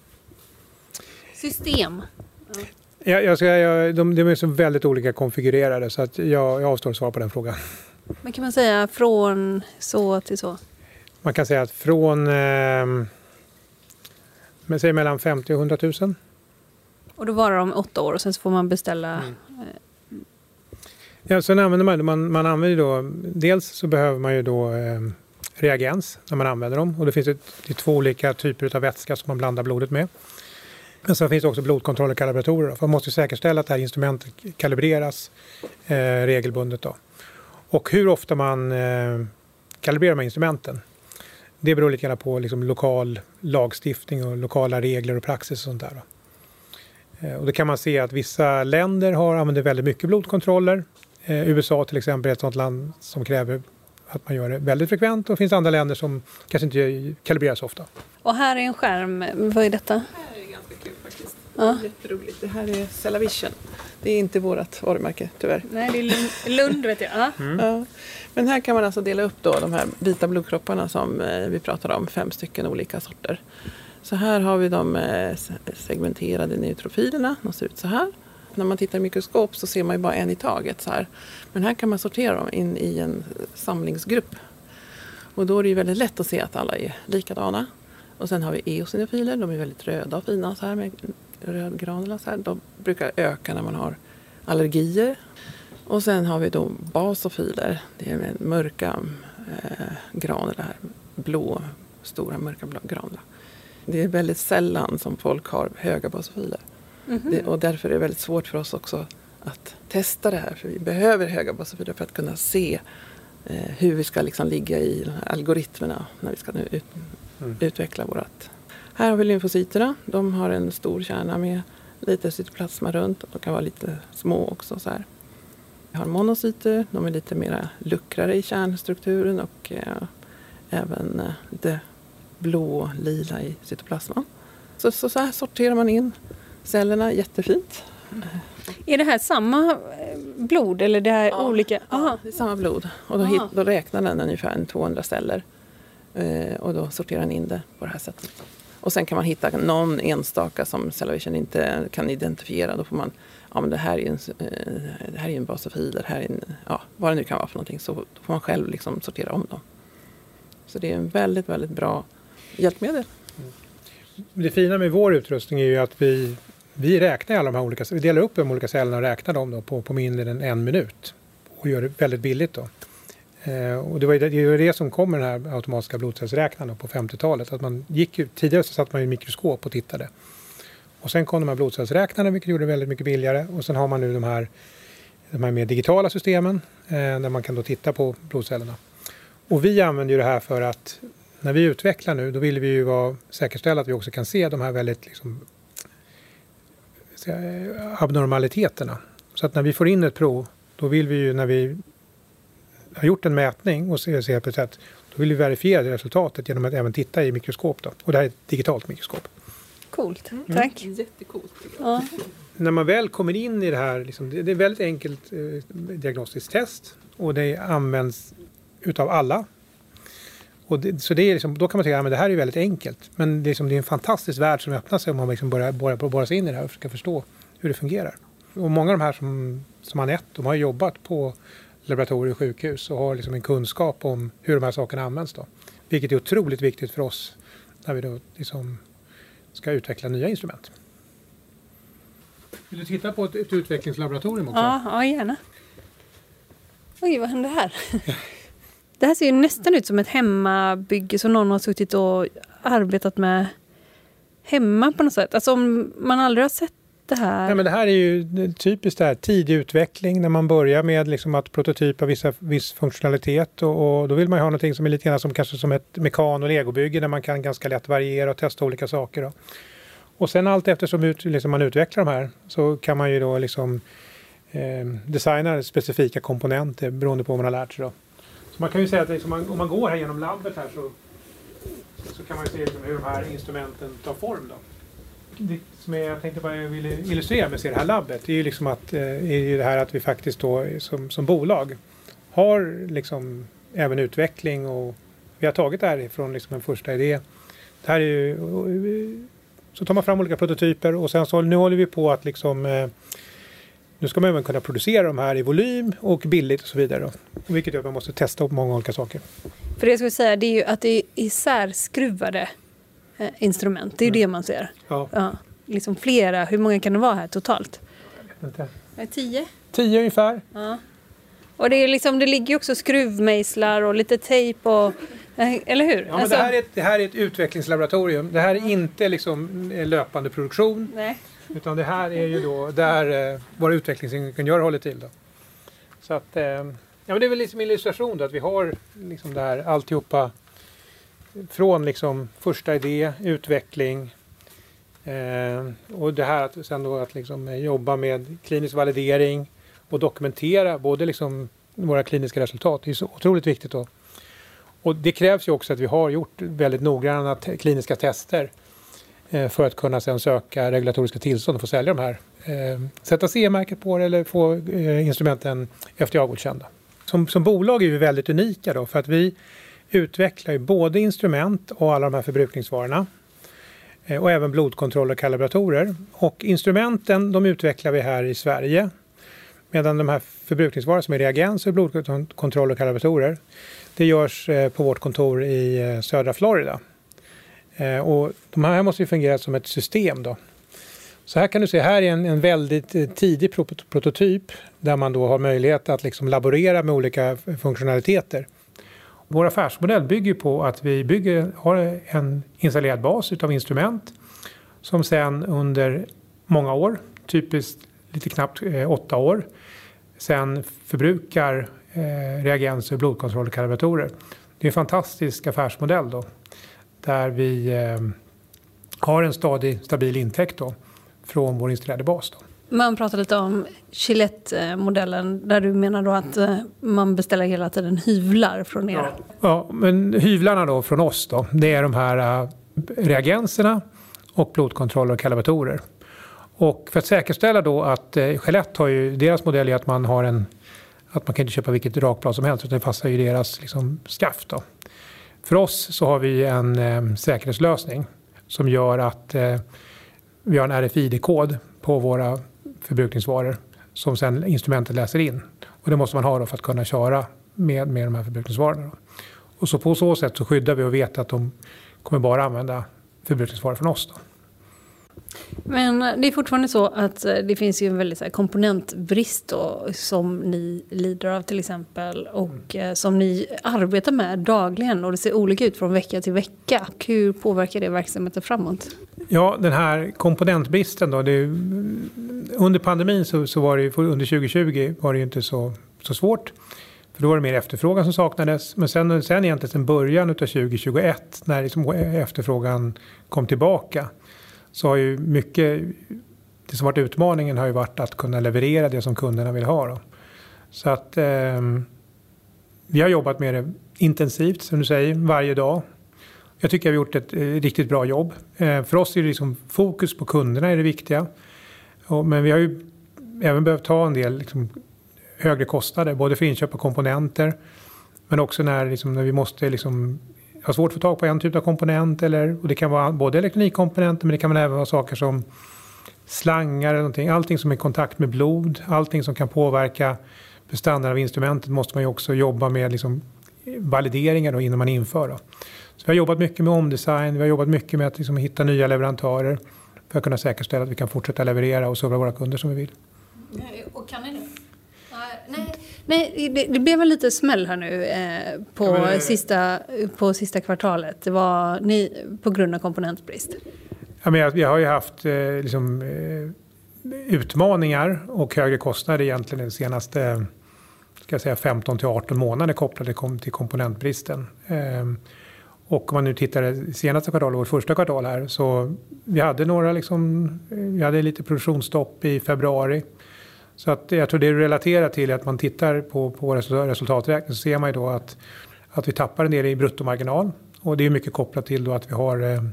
System. Ja. Jag, jag ska, jag, de, de är så väldigt olika konfigurerade så att jag, jag avstår att svara på den frågan. Men kan man säga från så till så? Man kan säga att från eh, men säg mellan femtio och hundra tusen. Och då varar de åtta år och sen så får man beställa... Mm. Ja, sen använder man, man, man använder då, dels så behöver man ju då eh, reagens när man använder dem. Och det finns ett, det är två olika typer av vätska som man blandar blodet med. Men sen finns det också blodkontroll och kalibratorer. Då, för man måste säkerställa att det här instrumentet kalibreras eh, regelbundet. Då. Och hur ofta man eh, kalibrerar med instrumenten, det beror lite grann på liksom, lokal lagstiftning och lokala regler och praxis och sånt där. Då. Eh, och då kan man se att vissa länder har använder väldigt mycket blodkontroller. Eh, U S A till exempel är ett sådant land som kräver att man gör det väldigt frekvent. Och det finns andra länder som kanske inte kalibreras ofta. Och här är en skärm. Vad är detta? Kul faktiskt. Ja. Jätteroligt. Det här är Cellavision. Det är inte vårt varumärke tyvärr. Nej, det är Lund, Lund vet jag. Ja. Mm. Ja. Men här kan man alltså dela upp då de här vita blodkropparna som vi pratade om, fem stycken olika sorter. Så här har vi de segmenterade neutrofilerna. De ser ut så här. När man tittar i mikroskop så ser man ju bara en i taget så här. Men här kan man sortera dem in i en samlingsgrupp. Och då är det ju väldigt lätt att se att alla är likadana. Och sen har vi eosinofiler, de är väldigt röda och fina så här med rödgranuler så här. De brukar öka när man har allergier. Och sen har vi då basofiler, det är med mörka eh, granuler här, blå, stora mörka blå granuler. Det är väldigt sällan som folk har höga basofiler. Mm-hmm. Det, och därför är det väldigt svårt för oss också att testa det här. För vi behöver höga basofiler för att kunna se eh, hur vi ska liksom ligga i de här algoritmerna när vi ska nu ut, mm. utveckla vårat. Här har vi lymfocyterna. De har en stor kärna med lite cytoplasma runt. De kan vara lite små också så här. Vi har monocyter. De är lite mer luckrare i kärnstrukturen och eh, även eh, lite blå, lila i cytoplasman. Så, så, så här sorterar man in cellerna jättefint. Är det här samma blod eller det här ja, olika? Ja, det är samma blod. Och då, hit, då räknar den ungefär tvåhundra celler. Eh, och då sorterar den in det på det här sättet. Och sen kan man hitta någon enstaka som Cellavision inte kan identifiera. Då får man, ja men det här är en, det här är en basofil, det här är en, ja vad det nu kan vara för någonting. Så då får man själv liksom sortera om dem. Så det är en väldigt, väldigt bra hjälpmedel. Det fina med vår utrustning är ju att vi, vi räknar alla de här olika, vi delar upp de olika cellerna och räknar dem då på, på mindre än en minut och gör det väldigt billigt då. Eh, och det var det, det var det som kom med den här automatiska blodcellsräknaren på femtiotalet. Att man gick ju, tidigare så satt man i mikroskop och tittade. Och sen kom de här blodcellsräknarna, vilket gjorde det väldigt mycket billigare. Och sen har man nu de här, de här mer digitala systemen eh, där man kan då titta på blodcellerna. Och vi använder ju det här för att när vi utvecklar nu, då vill vi ju vara säkerställa att vi också kan se de här väldigt liksom, abnormaliteterna. Så att när vi får in ett prov, då vill vi ju när vi har gjort en mätning och ser, ser på ett sätt, då vill vi verifiera det resultatet genom att även titta i mikroskop då. Och det här är ett digitalt mikroskop. Coolt, mm. tack. Mm. Jättecoolt. Ja. När man väl kommer in i det här, liksom, det, det är ett väldigt enkelt eh, diagnostiskt test och det används utav alla. Och det, så det är liksom, då kan man säga att ja, det här är väldigt enkelt. Men det är, liksom, det är en fantastisk värld som öppnar sig om man liksom börjar, börjar borra sig in i det här och försöka förstå hur det fungerar. Och många av de här som, som har nett, de har jobbat på laboratorier och sjukhus och har liksom en kunskap om hur de här sakerna används då. Vilket är otroligt viktigt för oss när vi då liksom ska utveckla nya instrument. Vill du titta på ett, ett utvecklingslaboratorium också? Ja, ja, gärna. Oj, vad hände här? Det här ser ju nästan ut som ett hemmabygge som någon har suttit och arbetat med hemma på något sätt. Alltså om man aldrig har sett det här. Ja, men det här är ju typiskt det här, tidig utveckling när man börjar med liksom att prototypa vissa, viss funktionalitet och, och då vill man ju ha någonting som är lite grann som kanske som ett mekan- och legobygge där man kan ganska lätt variera och testa olika saker. Då. Och sen allt eftersom ut, liksom man utvecklar de här så kan man ju då liksom eh, designa specifika komponenter beroende på vad man har lärt sig då. Så man kan ju säga att liksom, om man går här genom labbet här så, så kan man ju se liksom hur de här instrumenten tar form då. Det som jag tänkte bara jag ville illustrera med det här labbet det är ju liksom att, eh, är ju det här att vi faktiskt då som, som bolag har liksom även utveckling och vi har tagit det här ifrån liksom en första idé. Det här är ju, så tar man fram olika prototyper och sen så nu håller vi på att liksom eh, nu ska man även kunna producera de här i volym och billigt och så vidare då. Vilket gör att man måste testa upp många olika saker. För det jag skulle säga det är ju att det är isärskruvade eh, instrument. Det är ju mm. det man ser. Ja. Ja. Liksom flera. Hur många kan det vara här totalt? Jag vet inte. Tio? Tio ungefär. Ja. Och det, är liksom, det ligger ju också skruvmejslar och lite tejp och eller hur? Ja, men alltså... det, här är ett, det här är ett utvecklingslaboratorium. Det här är inte liksom löpande produktion. Nej. Utan det här är ju då där eh, våra utvecklingsingenjörer håller till då. Så att, eh, ja men det är väl liksom en illustration då att vi har liksom det här alltihopa från liksom första idé, utveckling eh, och det här att sen då att liksom jobba med klinisk validering och dokumentera både liksom våra kliniska resultat. Det är så otroligt viktigt då. Och det krävs ju också att vi har gjort väldigt noggranna te- kliniska tester eh, för att kunna sedan söka regulatoriska tillstånd och få sälja de här. Eh, sätta C E-märket på det eller få eh, instrumenten F D A-godkända. Som, som bolag är vi väldigt unika då för att vi utvecklar ju både instrument och alla de här förbrukningsvarorna. Eh, och även blodkontroller och kalibratorer. Och instrumenten de utvecklar vi här i Sverige. Medan de här förbrukningsvaror som är reagenser, blodkontroller och kalibratorer det görs på vårt kontor i södra Florida. Och de här måste ju fungera som ett system då. Så här kan du se, här är en, en väldigt tidig prototyp där man då har möjlighet att liksom laborera med olika funktionaliteter. Vår affärsmodell bygger på att vi bygger, har en installerad bas utav instrument som sen under många år, typiskt lite knappt eh, åtta år, sen förbrukar eh, reagenser, blodkontroller och kalibratorer. Det är en fantastisk affärsmodell då, där vi eh, har en stadig, stabil intäkt då, från vår installerade bas då. Man pratar lite om Gillette-modellen där du menar då att eh, man beställer hela tiden hyvlar från er. Ja, ja men hyvlarna då från oss då, det är de här uh, reagenserna och blodkontroller och kalibratorer. Och för att säkerställa då att eh, Gillette har ju, deras modell är att man har en, att man kan inte köpa vilket rakblad som helst utan det passar ju deras liksom, skaft då. För oss så har vi en eh, säkerhetslösning som gör att eh, vi har en R F I D-kod på våra förbrukningsvaror som sen instrumentet läser in. Och det måste man ha då för att kunna köra med, med de här förbrukningsvarorna. Då. Och så på så sätt så skyddar vi och vet att de kommer bara använda förbrukningsvaror från oss då. Men det är fortfarande så att det finns ju en väldigt så här komponentbrist då, som ni lider av till exempel och mm. som ni arbetar med dagligen och det ser olika ut från vecka till vecka. Hur påverkar det verksamheten framåt? Ja, den här komponentbristen då, det, under pandemin så, så var det under tjugo tjugo var det ju inte så, så svårt. För då var det mer efterfrågan som saknades. Men sen, sen egentligen sen början av tjugo tjugoett när liksom efterfrågan kom tillbaka så har ju mycket, det som varit utmaningen har ju varit att kunna leverera det som kunderna vill ha då. Så att eh, vi har jobbat med det intensivt som du säger varje dag. Jag tycker vi har gjort ett eh, riktigt bra jobb. Eh, för oss är det liksom fokus på kunderna är det viktiga. Och, men vi har ju även behövt ta en del liksom, högre kostnader både för inköp av komponenter men också när, liksom, när vi måste liksom, ha svårt att få tag på en typ av komponent eller, och det kan vara både elektronikkomponenter men det kan även vara saker som slangar eller någonting. Allting som är i kontakt med blod, allting som kan påverka bestandarna av instrumentet måste man ju också jobba med liksom, valideringar då, innan man inför. Då. Så vi har jobbat mycket med omdesign, vi har jobbat mycket med att liksom, hitta nya leverantörer för att kunna säkerställa att vi kan fortsätta leverera och serva våra kunder som vi vill. Och kan ni det? Nej, nej det, det blev en lite smäll här nu eh, på, ja, det... sista, på sista kvartalet. Det var ni, på grund av komponentbrist. Ja, men vi har ju haft eh, liksom, eh, utmaningar och högre kostnader egentligen de senaste ska jag säga, femton till arton månader kopplade kom till komponentbristen. Eh, och om man nu tittar det senaste kvartalet, vårt första kvartal här, så vi hade några liksom, vi hade lite produktionsstopp i februari. Så att jag tror det är relaterat till att man tittar på, på resultaträkning så ser man ju då att, att vi tappar en del i bruttomarginal. Och det är mycket kopplat till då att vi har eh,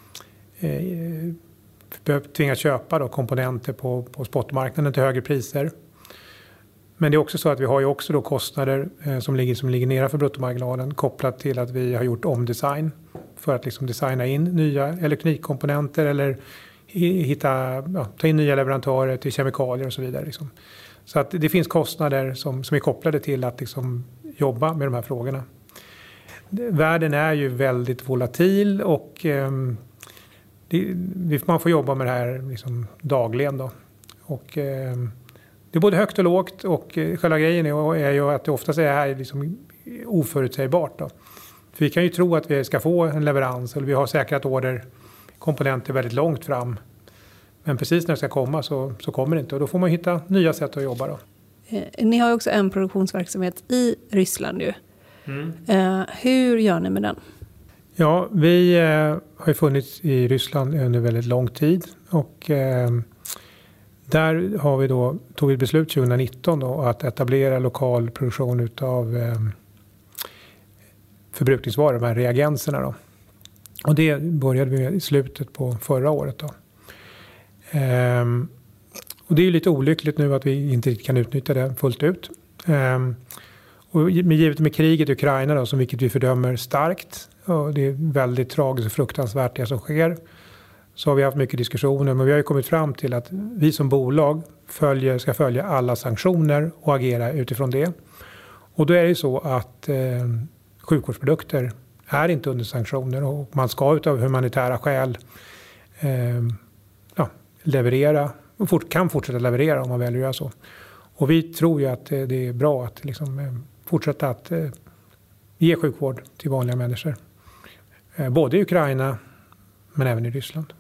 eh, tvingats köpa då komponenter på, på spotmarknaden till högre priser. Men det är också så att vi har ju också då kostnader eh, som ligger, som ligger nedanför bruttomarginalen kopplat till att vi har gjort omdesign för att liksom designa in nya elektronikkomponenter eller hitta, ja, ta in nya leverantörer till kemikalier och så vidare. Liksom. Så att det finns kostnader som, som är kopplade till att liksom jobba med de här frågorna. Världen är ju väldigt volatil och eh, det, man får jobba med det här liksom dagligen. Då. Och, eh, det är både högt och lågt och eh, själva grejen är, är ju att det oftast är här liksom oförutsägbart. Då. För vi kan ju tro att vi ska få en leverans eller vi har säkrat order komponenter väldigt långt fram. Men precis när det ska komma så, så kommer det inte. Och då får man hitta nya sätt att jobba då. Eh, ni har ju också en produktionsverksamhet i Ryssland ju. Mm. Eh, hur gör ni med den? Ja, vi eh, har ju funnits i Ryssland under väldigt lång tid. Och eh, där har vi då, tog vi ett beslut tjugonitton då, att etablera lokal produktion utav eh, förbrukningsvaror, de här reagenserna då. Och det började vi med i slutet på förra året då. Ehm, och det är ju lite olyckligt nu att vi inte kan utnyttja det fullt ut. Ehm, och med, givet med kriget i Ukraina då, som vilket vi fördömer starkt. Och det är väldigt tragiskt och fruktansvärt det som sker. Så har vi haft mycket diskussioner, men vi har ju kommit fram till att vi som bolag följer, ska följa alla sanktioner och agera utifrån det. Och då är det ju så att eh, sjukvårdsprodukter är inte under sanktioner och man ska utav humanitära skäl eh, ja, leverera och fort, kan fortsätta leverera om man väljer att göra så. Och vi tror ju att det, det är bra att liksom, eh, fortsätta att eh, ge sjukvård till vanliga människor. Eh, både i Ukraina men även i Ryssland.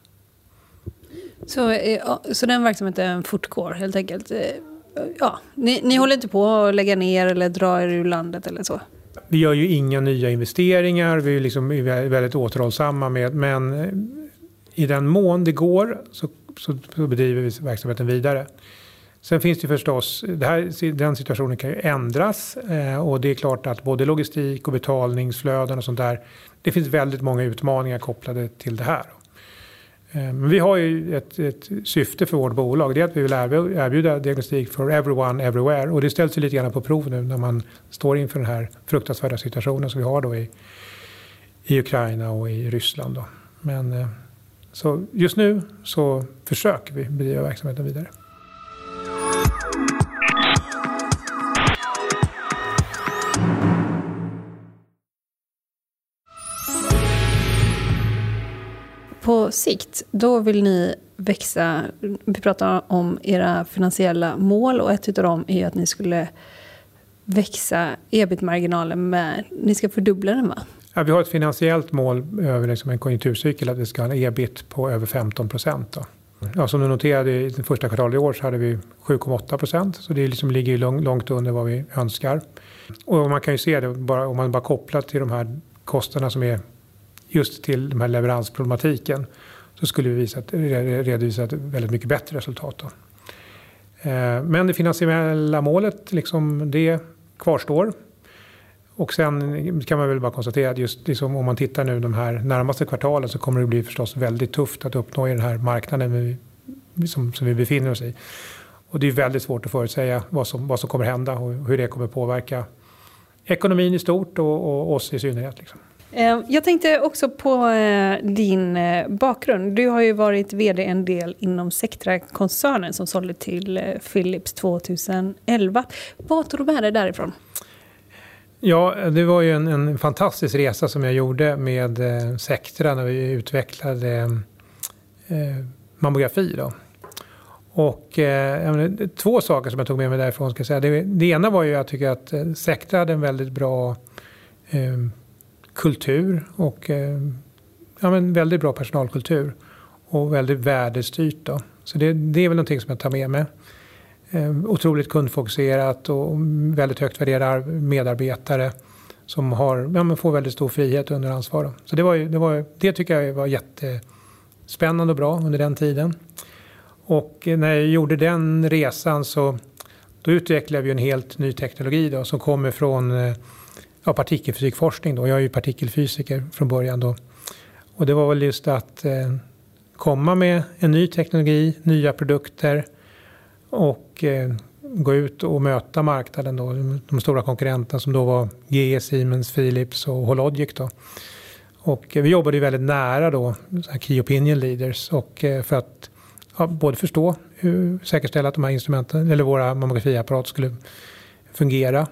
Så, eh, så den verksamheten fortgår helt enkelt? Eh, ja, ni, ni håller inte på att lägga ner eller dra er ur landet eller så? Vi gör ju inga nya investeringar, vi är liksom väldigt återhållsamma med, men i den mån det går så, så, så bedriver vi verksamheten vidare. Sen finns det förstås, det här, den situationen kan ju ändras eh, och det är klart att både logistik och betalningsflöden och sånt där, det finns väldigt många utmaningar kopplade till det här. Eh, men vi har ju ett, ett syfte för vårt bolag, det är att vi vill erbjuda, erbjuda diagnostik for everyone, everywhere, och det ställs ju lite grann på prov nu när man står inför den här fruktansvärda situationen som vi har då i, i Ukraina och i Ryssland då. Men eh, så just nu så försöker vi bedriva verksamheten vidare. På på sikt, då vill ni växa. Vi pratar om era finansiella mål och ett av dem är att ni skulle växa ebit-marginalen med, ni ska fördubbla den, va? Ja, vi har ett finansiellt mål över liksom en konjunkturcykel att vi ska ha en ebit på över femton procent. Då. Ja, som du noterade i det första kvartalet i år så hade vi sju komma åtta procent, så det liksom ligger lång, långt under vad vi önskar. Och man kan ju se det bara, om man bara kopplar till de här kostnaderna som är just till de här leveransproblematiken, så skulle vi visa att, redovisa ett väldigt mycket bättre resultat. Då. Men det finansiella målet, liksom, det kvarstår. Och sen kan man väl bara konstatera att just liksom, om man tittar nu de här närmaste kvartalen så kommer det bli förstås väldigt tufft att uppnå i den här marknaden vi, som, som vi befinner oss i. Och det är väldigt svårt att förutsäga vad som, vad som kommer hända och hur det kommer påverka ekonomin i stort och, och oss i synnerhet. Liksom. Jag tänkte också på din bakgrund. Du har ju varit vd en del inom Sectra-koncernen som sålde till Philips tjugoelva. Vad tog du med dig därifrån? Ja, det var ju en, en fantastisk resa som jag gjorde med eh, Sectra när vi utvecklade eh, mammografi. Då. Och eh, menar, två saker som jag tog med mig därifrån. Ska jag säga. Det, det ena var ju att jag tycker att eh, Sectra hade en väldigt bra eh, kultur och eh, ja, men väldigt bra personalkultur och väldigt värdestyrt. Då. Så det, det är väl någonting som jag tar med mig. Eh, otroligt kundfokuserat och väldigt högt värderade medarbetare som har, ja, men får väldigt stor frihet under ansvar. Då. Så det, var ju, det, var, det tycker jag var jättespännande och bra under den tiden. Och när jag gjorde den resan så då utvecklade vi en helt ny teknologi då, som kommer från ja, partikelfysikforskning. Då. Jag är ju partikelfysiker från början. Då. Och det var väl just att eh, komma med en ny teknologi, nya produkter och eh, gå ut och möta marknaden. Då. De stora konkurrenterna som då var G E, Siemens, Philips och Hologic. Då. Och eh, vi jobbade ju väldigt nära då, så här key opinion leaders och eh, för att ja, både förstå hur säkerställa att de här instrumenten eller våra mammografiapparat skulle fungera.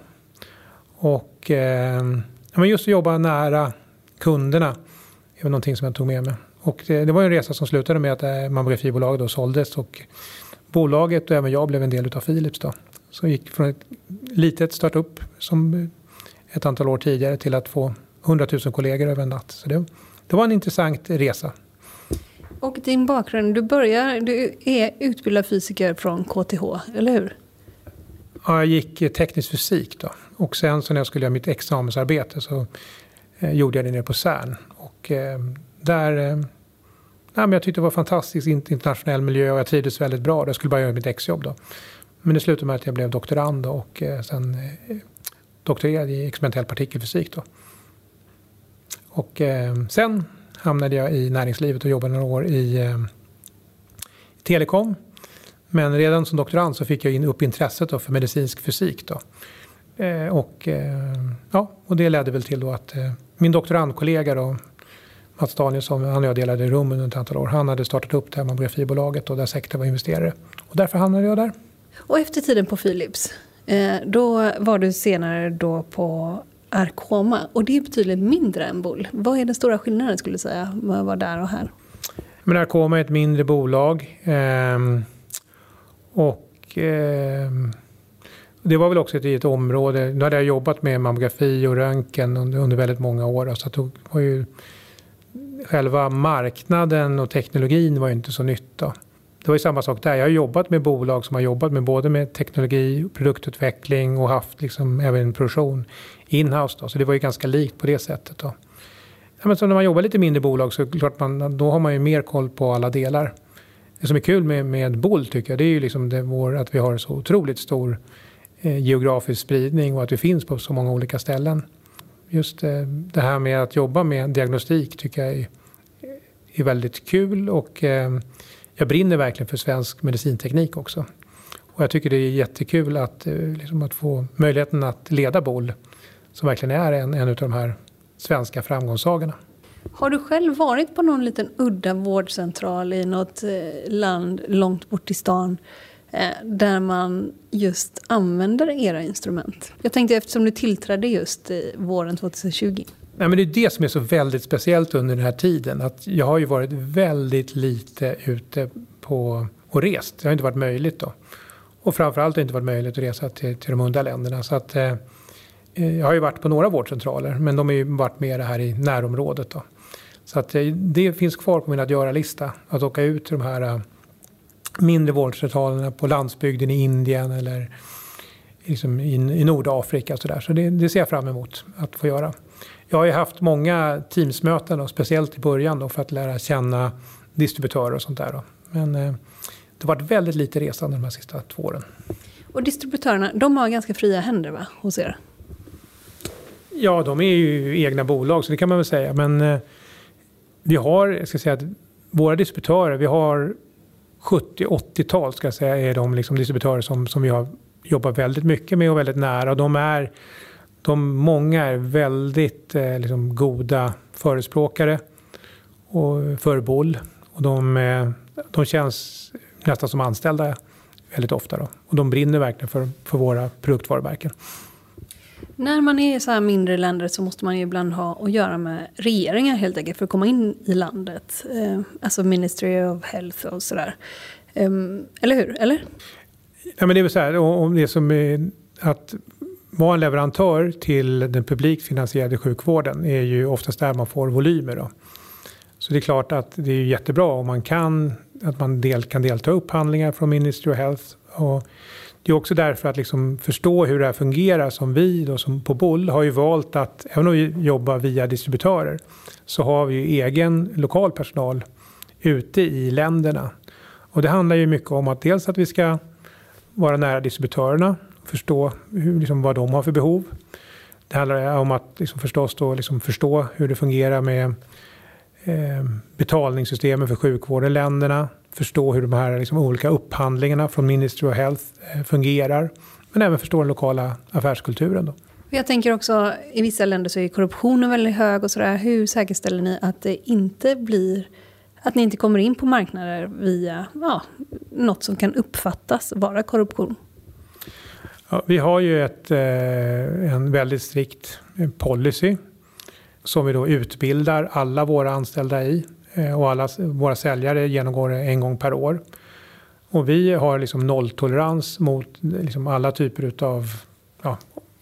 Och eh, men just att jobba nära kunderna är väl någonting som jag tog med mig. Och det, det var en resa som slutade med att eh, mammografibolaget då såldes och bolaget och även jag blev en del av Philips då. Så gick från ett litet startup som ett antal år tidigare till att få hundratusen kollegor över en natt. Så det, det var en intressant resa. Och din bakgrund, du börjar, du är utbildad fysiker från K T H, eller hur? Ja, jag gick teknisk fysik då. Och sen så när jag skulle göra mitt examensarbete så eh, gjorde jag det nere på CERN. Och eh, där, eh, ja, men jag tyckte det var fantastiskt internationell miljö och jag trivdes väldigt bra. Jag skulle bara göra mitt exjobb då. Men det slutade med att jag blev doktorand då, och eh, sen eh, doktorerade i experimentell partikelfysik då. Och eh, sen hamnade jag i näringslivet och jobbade några år i eh, telekom. Men redan som doktorand så fick jag in upp intresset då för medicinsk fysik då. Eh, och, eh, ja, och det ledde väl till då att eh, min doktorandkollega då, Mats Danielsson, han och jag delade rum under ett antal år. Han hade startat upp det här mammografibolaget och där Sectra var investerare. Och därför hamnade jag där. Och efter tiden på Philips, eh, då var du senare då på Arkoma. Och det är betydligt mindre än Bohl. Vad är den stora skillnaden skulle du säga med att vara där och här? Men Arkoma är ett mindre bolag. Eh, och eh, det var väl också ett, ett område. Nu hade jag jobbat med mammografi och röntgen under, under väldigt många år. Så att det var ju, själva marknaden och teknologin var ju inte så nytt då. Det var ju samma sak där. Jag har jobbat med bolag som har jobbat med både med teknologi, produktutveckling och haft liksom även produktion in-house då. Så det var ju ganska likt på det sättet då. Ja, men så när man jobbar lite mindre bolag så klart man, då har man ju mer koll på alla delar. Det som är kul med, med Bohl tycker jag, det är ju liksom det vår, att vi har så otroligt stor eh, geografisk spridning och att vi finns på så många olika ställen. Just eh, det här med att jobba med diagnostik tycker jag är, är väldigt kul och eh, jag brinner verkligen för svensk medicinteknik också. Och jag tycker det är jättekul att, eh, liksom att få möjligheten att leda Bohl som verkligen är en, en av de här svenska framgångssagorna. Har du själv varit på någon liten udda vårdcentral i något land långt bort i stan där man just använder era instrument? Jag tänkte eftersom du tillträdde just våren tjugo tjugo. Nej, men det är det som är så väldigt speciellt under den här tiden. Att jag har ju varit väldigt lite ute på och rest. Det har inte varit möjligt då. Och framförallt har det inte varit möjligt att resa till, till de andra länderna. Så att, eh, jag har ju varit på några vårdcentraler, men de har ju varit med här i närområdet då. Så att, eh, det finns kvar på min att göra-lista. Att åka ut till de här eh, mindre vårdcentralerna på landsbygden i Indien eller liksom i, i Nordafrika och så där. Så det, det ser jag fram emot att få göra. Jag har ju haft många teamsmöten, och speciellt i början då, för att lära känna distributörer och sånt där då. Men eh, det har varit väldigt lite resande de här sista två åren. Och distributörerna, de har ganska fria händer, va, hos er? Ja, de är ju egna bolag, så det kan man väl säga. Men eh, vi har, jag ska säga att våra distributörer, vi har sjuttio-åttiotal ska jag säga, är de liksom distributörer som, som vi har jobbat väldigt mycket med och väldigt nära. Och de är, de, många är väldigt eh, liksom goda förespråkare och för Bull. Och de, eh, de känns nästan som anställda väldigt ofta då. Och de brinner verkligen för, för våra produktvarumärken. När man är i så här mindre länder så måste man ju ibland ha att göra med regeringar helt enkelt för att komma in i landet. Eh, alltså Ministry of Health och sådär. Eh, eller hur? Eller? Ja, men det är väl så här, om det som är att vara en leverantör till den publikfinansierade sjukvården är ju oftast där man får volymer då. Så det är klart att det är jättebra om man kan, att man del, kan delta upphandlingar från Ministry of Health. Och det är också därför att liksom förstå hur det här fungerar som vi då, som på Bull har ju valt att, även om vi jobbar via distributörer, så har vi ju egen lokal personal ute i länderna. Och det handlar ju mycket om att dels att vi ska vara nära distributörerna, förstå hur, liksom, vad de har för behov. Det handlar om att liksom, förstås då, liksom, förstå hur det fungerar med eh, betalningssystemen för sjukvård i länderna. Förstå hur de här liksom, olika upphandlingarna från Ministry of Health eh, fungerar. Men även förstå den lokala affärskulturen då. Jag tänker också, i vissa länder så är korruptionen väldigt hög och sådär. Hur säkerställer ni att det inte blir, att ni inte kommer in på marknader via ja, något som kan uppfattas vara korruption? Ja, vi har ju ett, eh, en väldigt strikt policy som vi då utbildar alla våra anställda i. Eh, och alla våra säljare genomgår en gång per år. Och vi har liksom nolltolerans mot liksom alla typer av ja,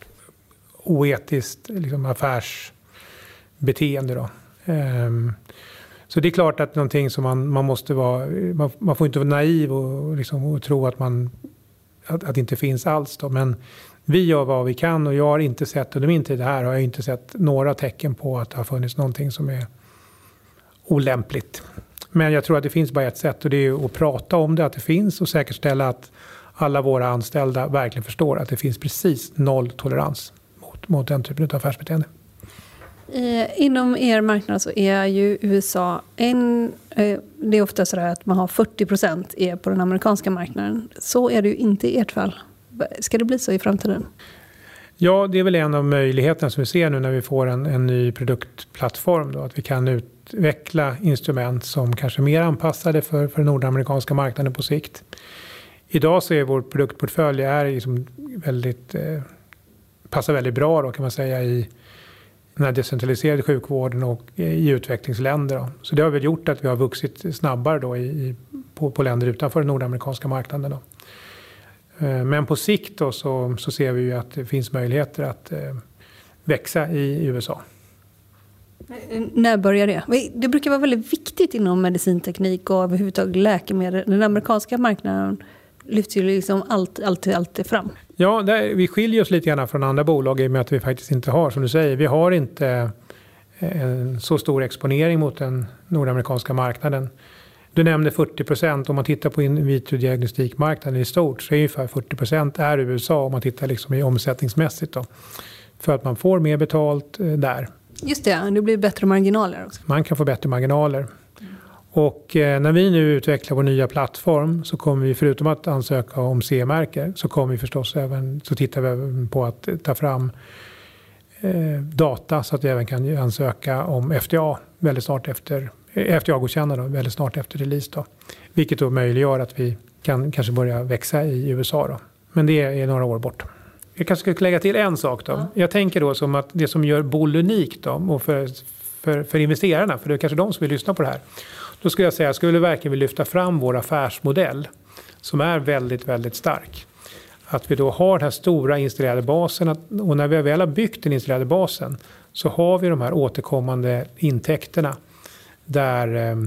oetiskt liksom affärsbeteende då. Eh, Så det är klart att någonting som man, man måste vara, man, man får inte vara naiv och, liksom, och tro att, man, att, att det inte finns alls då. Men vi gör vad vi kan och jag har inte sett, under min tid här har jag inte sett några tecken på att det har funnits någonting som är olämpligt. Men jag tror att det finns bara ett sätt och det är att prata om det, att det finns och säkerställa att alla våra anställda verkligen förstår att det finns precis noll tolerans mot, mot den typen av affärsbeteende. I, inom er marknad så är ju U S A en, eh, det är ofta så att man har fyrtio procent är på den amerikanska marknaden. Så är det ju inte i ert fall. Ska det bli så i framtiden? Ja, det är väl en av möjligheterna som vi ser nu när vi får en, en ny produktplattform då, att vi kan utveckla instrument som kanske är mer anpassade för, för den nordamerikanska marknaden på sikt. Idag så är vår produktportfölj är liksom väldigt, eh, passar väldigt bra då, kan man säga i den här decentraliserade sjukvården och i utvecklingsländer. Då. Så det har väl gjort att vi har vuxit snabbare då i, i, på, på länder utanför den nordamerikanska marknaden. Då. Men på sikt då så, så ser vi ju att det finns möjligheter att eh, växa i U S A. När börjar det? Det brukar vara väldigt viktigt inom medicinteknik och överhuvudtaget läkemedel. Den amerikanska marknaden lyfter ju liksom allt, alltid, alltid fram. Ja, där, vi skiljer oss lite grann från andra bolag i och med att vi faktiskt inte har, som du säger, vi har inte en så stor exponering mot den nordamerikanska marknaden. Du nämnde fyrtio procent, om man tittar på in vitro-diagnostikmarknaden i stort så är ungefär fyrtio procent är U S A om man tittar liksom i omsättningsmässigt då. För att man får mer betalt där. Just det, det blir bättre marginaler också. Man kan få bättre marginaler. Mm. Och eh, när vi nu utvecklar vår nya plattform så kommer vi förutom att ansöka om C E-märke så kommer vi förstås även, så tittar vi även på att ta fram eh, data så att vi även kan ansöka om F D A väldigt snart efter F D A-godkända då, väldigt snart efter release då. Vilket då möjliggör att vi kan kanske börja växa i U S A då. Men det är några år bort. Jag kanske ska lägga till en sak då. Ja. Jag tänker då som att det som gör Bull unikt då, och för, för, för investerarna, för det är kanske de som vill lyssna på det här. Då skulle jag säga, jag skulle verkligen vilja lyfta fram vår affärsmodell som är väldigt, väldigt stark. Att vi då har den här stora installerade basen, att, och när vi väl har byggt den installerade basen så har vi de här återkommande intäkterna där eh,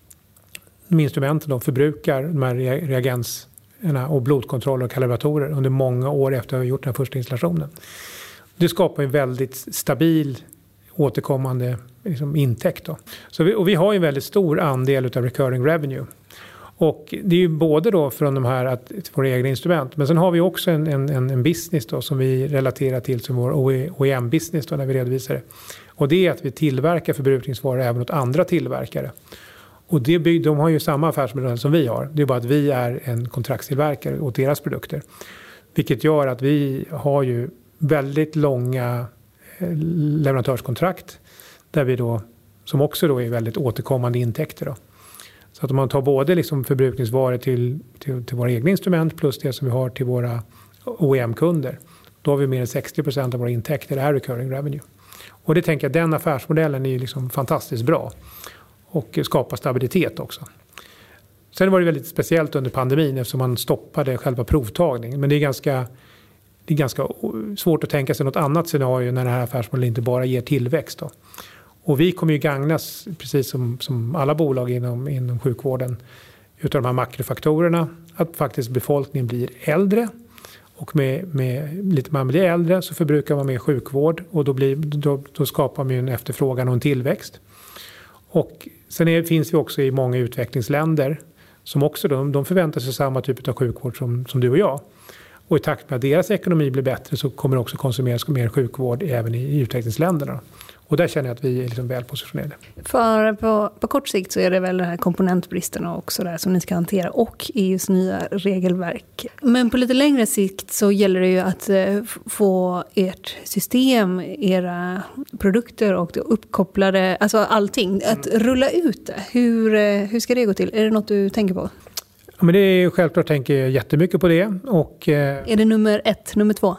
de instrumenten då förbrukar de här reagenserna och blodkontroller och kalibratorer under många år efter att vi har gjort den första installationen. Det skapar en väldigt stabil återkommande liksom, intäkt. Då. Så vi, och vi har en väldigt stor andel av recurring revenue. Och det är ju både då från de här att, våra egna instrument, men sen har vi också en, en, en business då, som vi relaterar till som vår O E M-business då, när vi redovisar det. Och det är att vi tillverkar förbrukningsvaror även åt andra tillverkare. Och det bygg, de har ju samma affärsmodell som vi har. Det är bara att vi är en kontraktstillverkare åt deras produkter. Vilket gör att vi har ju väldigt långa leverantörskontrakt där vi då, som också då är väldigt återkommande intäkter då. Så att om man tar både liksom förbrukningsvaror till, till, till våra egna instrument plus det som vi har till våra O E M-kunder. Då har vi mer än sextio procent av våra intäkter är recurring revenue. Och det tänker jag, den affärsmodellen är ju liksom fantastiskt bra. Och skapar stabilitet också. Sen var det väldigt speciellt under pandemin eftersom man stoppade själva provtagning. Men det är ganska, det är ganska svårt att tänka sig något annat scenario när den här affärsmodellen inte bara ger tillväxt då. Och vi kommer ju gagnas, precis som, som alla bolag inom, inom sjukvården, utav de här makrofaktorerna. Att faktiskt befolkningen blir äldre. Och med, med lite man blir äldre så förbrukar man mer sjukvård. Och då, blir, då, då skapar man ju en efterfrågan och en tillväxt. Och sen är, finns vi också i många utvecklingsländer som också de, de förväntar sig samma typ av sjukvård som, som du och jag. Och i takt med att deras ekonomi blir bättre så kommer det också konsumeras mer sjukvård även i, i utvecklingsländerna. Och där känner jag att vi är liksom väl positionerade. För på, på kort sikt så är det väl den här komponentbristerna också där som ni ska hantera och E U:s nya regelverk. Men på lite längre sikt så gäller det ju att eh, få ert system, era produkter och det uppkopplade, alltså allting, att mm. rulla ut det. Hur, eh, hur ska det gå till? Är det något du tänker på? Ja, men det är självklart, tänker jag jättemycket på det. Och, eh, är det nummer ett, nummer två?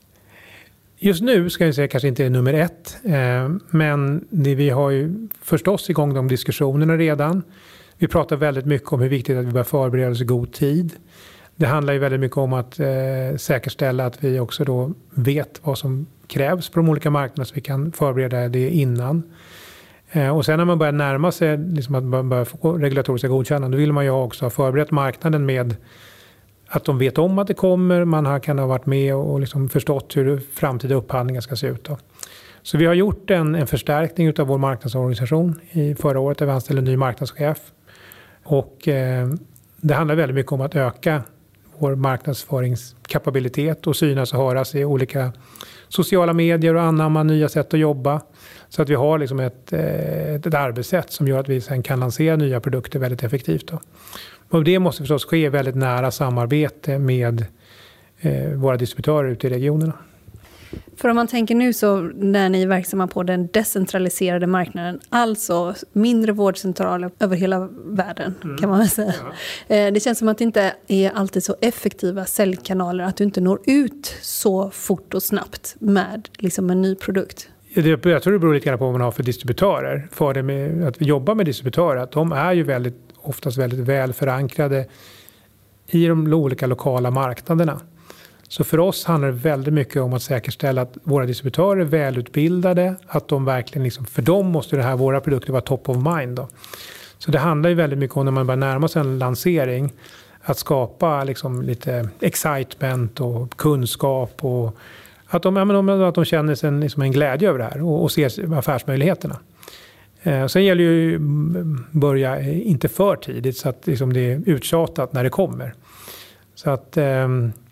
Just nu ska jag säga kanske inte är nummer ett, eh, men det, vi har ju förstås igång de diskussionerna redan. Vi pratar väldigt mycket om hur viktigt det är att vi börjar förbereda oss i god tid. Det handlar ju väldigt mycket om att eh, säkerställa att vi också då vet vad som krävs på de olika marknaderna så vi kan förbereda det innan. Eh, och sen när man börjar närma sig liksom att man börjar få regulatoriska godkännande, då vill man ju också ha förberett marknaden med att de vet om att det kommer, man har, kan ha varit med och liksom förstått hur framtida upphandlingar ska se ut. Då. Så vi har gjort en, en förstärkning av vår marknadsorganisation i förra året där vi anställde en ny marknadschef. Och eh, det handlar väldigt mycket om att öka vår marknadsföringskapabilitet och synas och höras i olika sociala medier och anamma nya sätt att jobba. Så att vi har liksom ett, ett, ett arbetssätt som gör att vi sen kan lansera nya produkter väldigt effektivt. Då. Och det måste förstås ske väldigt nära samarbete med eh, våra distributörer ute i regionerna. För om man tänker nu så när ni är verksamma på den decentraliserade marknaden, alltså mindre vårdcentraler över hela världen mm. kan man väl säga. Ja. Det känns som att det inte är alltid så effektiva säljkanaler, att du inte når ut så fort och snabbt med liksom en ny produkt. Jag tror det beror lite grann på vad man har för distributörer. För det med att vi jobbar med distributörer, att de är ju väldigt, oftast väldigt väl förankrade i de olika lokala marknaderna. Så för oss handlar det väldigt mycket om att säkerställa att våra distributörer är välutbildade, att de verkligen liksom, för dem måste det här, våra produkter vara top of mind då. Så det handlar ju väldigt mycket om när man börjar närma sig en lansering att skapa liksom lite excitement och kunskap och att de, att de känner sig en, liksom en glädje över det här och, och ser affärsmöjligheterna. Eh, sen gäller ju börja inte för tidigt så att liksom det är uttjatat när det kommer. Så att eh,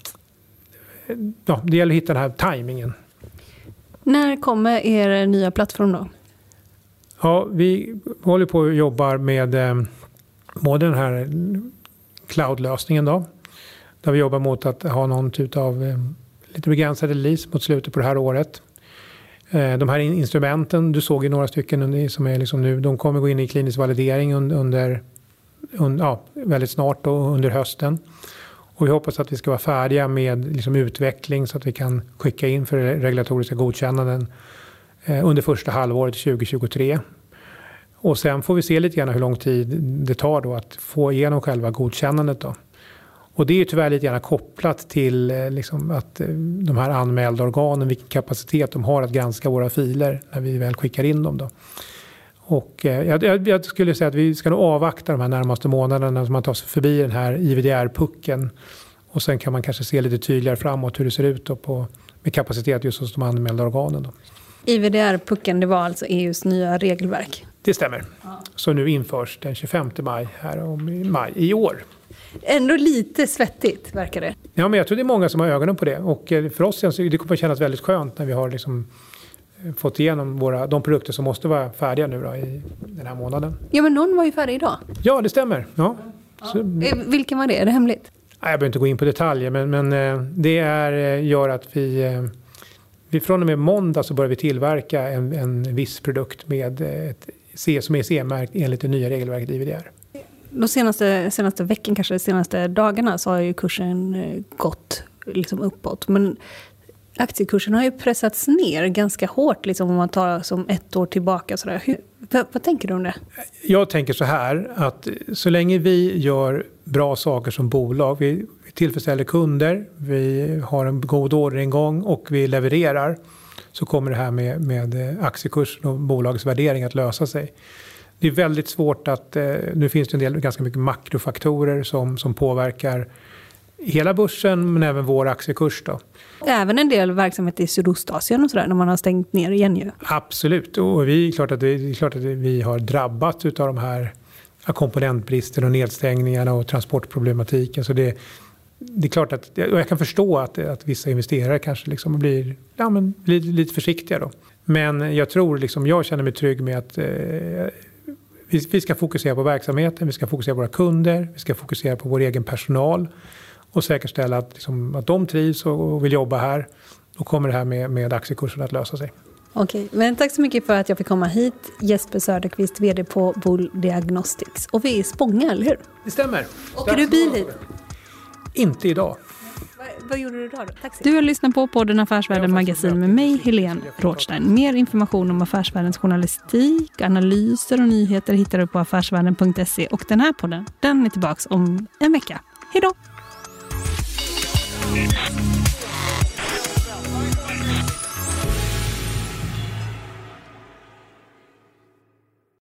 ja, det gäller att hitta den här tajmingen. När kommer er nya plattform då? Ja, vi håller på och jobbar med eh, både den här cloud-lösningen då. Där vi jobbar mot att ha någon typ av eh, lite begränsad release mot slutet på det här året. Eh, de här instrumenten, du såg ju några stycken under, som är liksom nu, de kommer gå in i klinisk validering under, under, under ja, väldigt snart då, under hösten. Och vi hoppas att vi ska vara färdiga med liksom utveckling så att vi kan skicka in för regulatoriska godkännanden eh, under första halvåret tjugo tjugotre. Och sen får vi se lite grann hur lång tid det tar då att få igenom själva godkännandet då. Och det är ju tyvärr lite grann kopplat till eh, liksom att eh, de här anmälda organen, vilken kapacitet de har att granska våra filer när vi väl skickar in dem då. Och eh, jag, jag skulle säga att vi ska nog avvakta de här närmaste månaderna så man tar sig förbi den här I V D R-pucken. Och sen kan man kanske se lite tydligare framåt hur det ser ut då på, med kapacitet just hos de anmälda organen då. I V D R-pucken, det var alltså E U:s nya regelverk? Det stämmer. Ja. Så nu införs den tjugofemte maj här om i maj i år. Ändå lite svettigt verkar det. Ja, men jag tror det är många som har ögonen på det. Och för oss det kommer att kännas väldigt skönt när vi har liksom fått igenom våra, de produkter som måste vara färdiga nu då i den här månaden. Ja, men någon var ju färdig idag. Ja, det stämmer. Ja. Ja. Så, vilken var det? Är det hemligt? Nej, jag behöver inte gå in på detaljer, men, men det är, gör att vi, vi från och med måndag så börjar vi tillverka en, en viss produkt med ett C som är C E-märkt enligt det nya regelverket I V D R. De senaste, senaste veckan, kanske de senaste dagarna, så har ju kursen gått liksom uppåt. Men aktiekursen har ju pressats ner ganska hårt liksom, om man tar som ett år tillbaka. Sådär. Hur, vad, vad tänker du om det? Jag tänker så här att så länge vi gör bra saker som bolag, vi tillfredsställer kunder, vi har en god orderingång och vi levererar, så kommer det här med, med aktiekursen och bolagets värdering att lösa sig. Det är väldigt svårt att, nu finns det en del ganska mycket makrofaktorer som, som påverkar hela börsen men även vår aktiekurs då. Även en del verksamhet i Sydostasien och sådär när man har stängt ner igen ju. Absolut, och vi, är klart att det är klart att vi har drabbats av de här komponentbristerna och nedstängningarna och transportproblematiken. Så det, det är klart att, och jag kan förstå att, att vissa investerare kanske liksom blir, ja, men blir lite försiktiga då. Men jag tror liksom, jag känner mig trygg med att eh, vi, vi ska fokusera på verksamheten, vi ska fokusera på våra kunder, vi ska fokusera på vår egen personal och säkerställa att, liksom, att de trivs och vill jobba här. Då kommer det här med, med aktiekursen att lösa sig. Okej, men tack så mycket för att jag fick komma hit. Jesper Söderqvist, vd på Bull Diagnostics. Och vi är i Spånga, eller hur? Det stämmer. Åker du bil hit? Inte idag. Vad, vad gjorde du idag då? Tack så. Du har lyssnat på podden Affärsvärlden Magasin med mig, Helene Rothstein. Mer information om Affärsvärldens journalistik, analyser och nyheter hittar du på affärsvärlden punkt se. Och den här podden, den är tillbaka om en vecka. Hej då!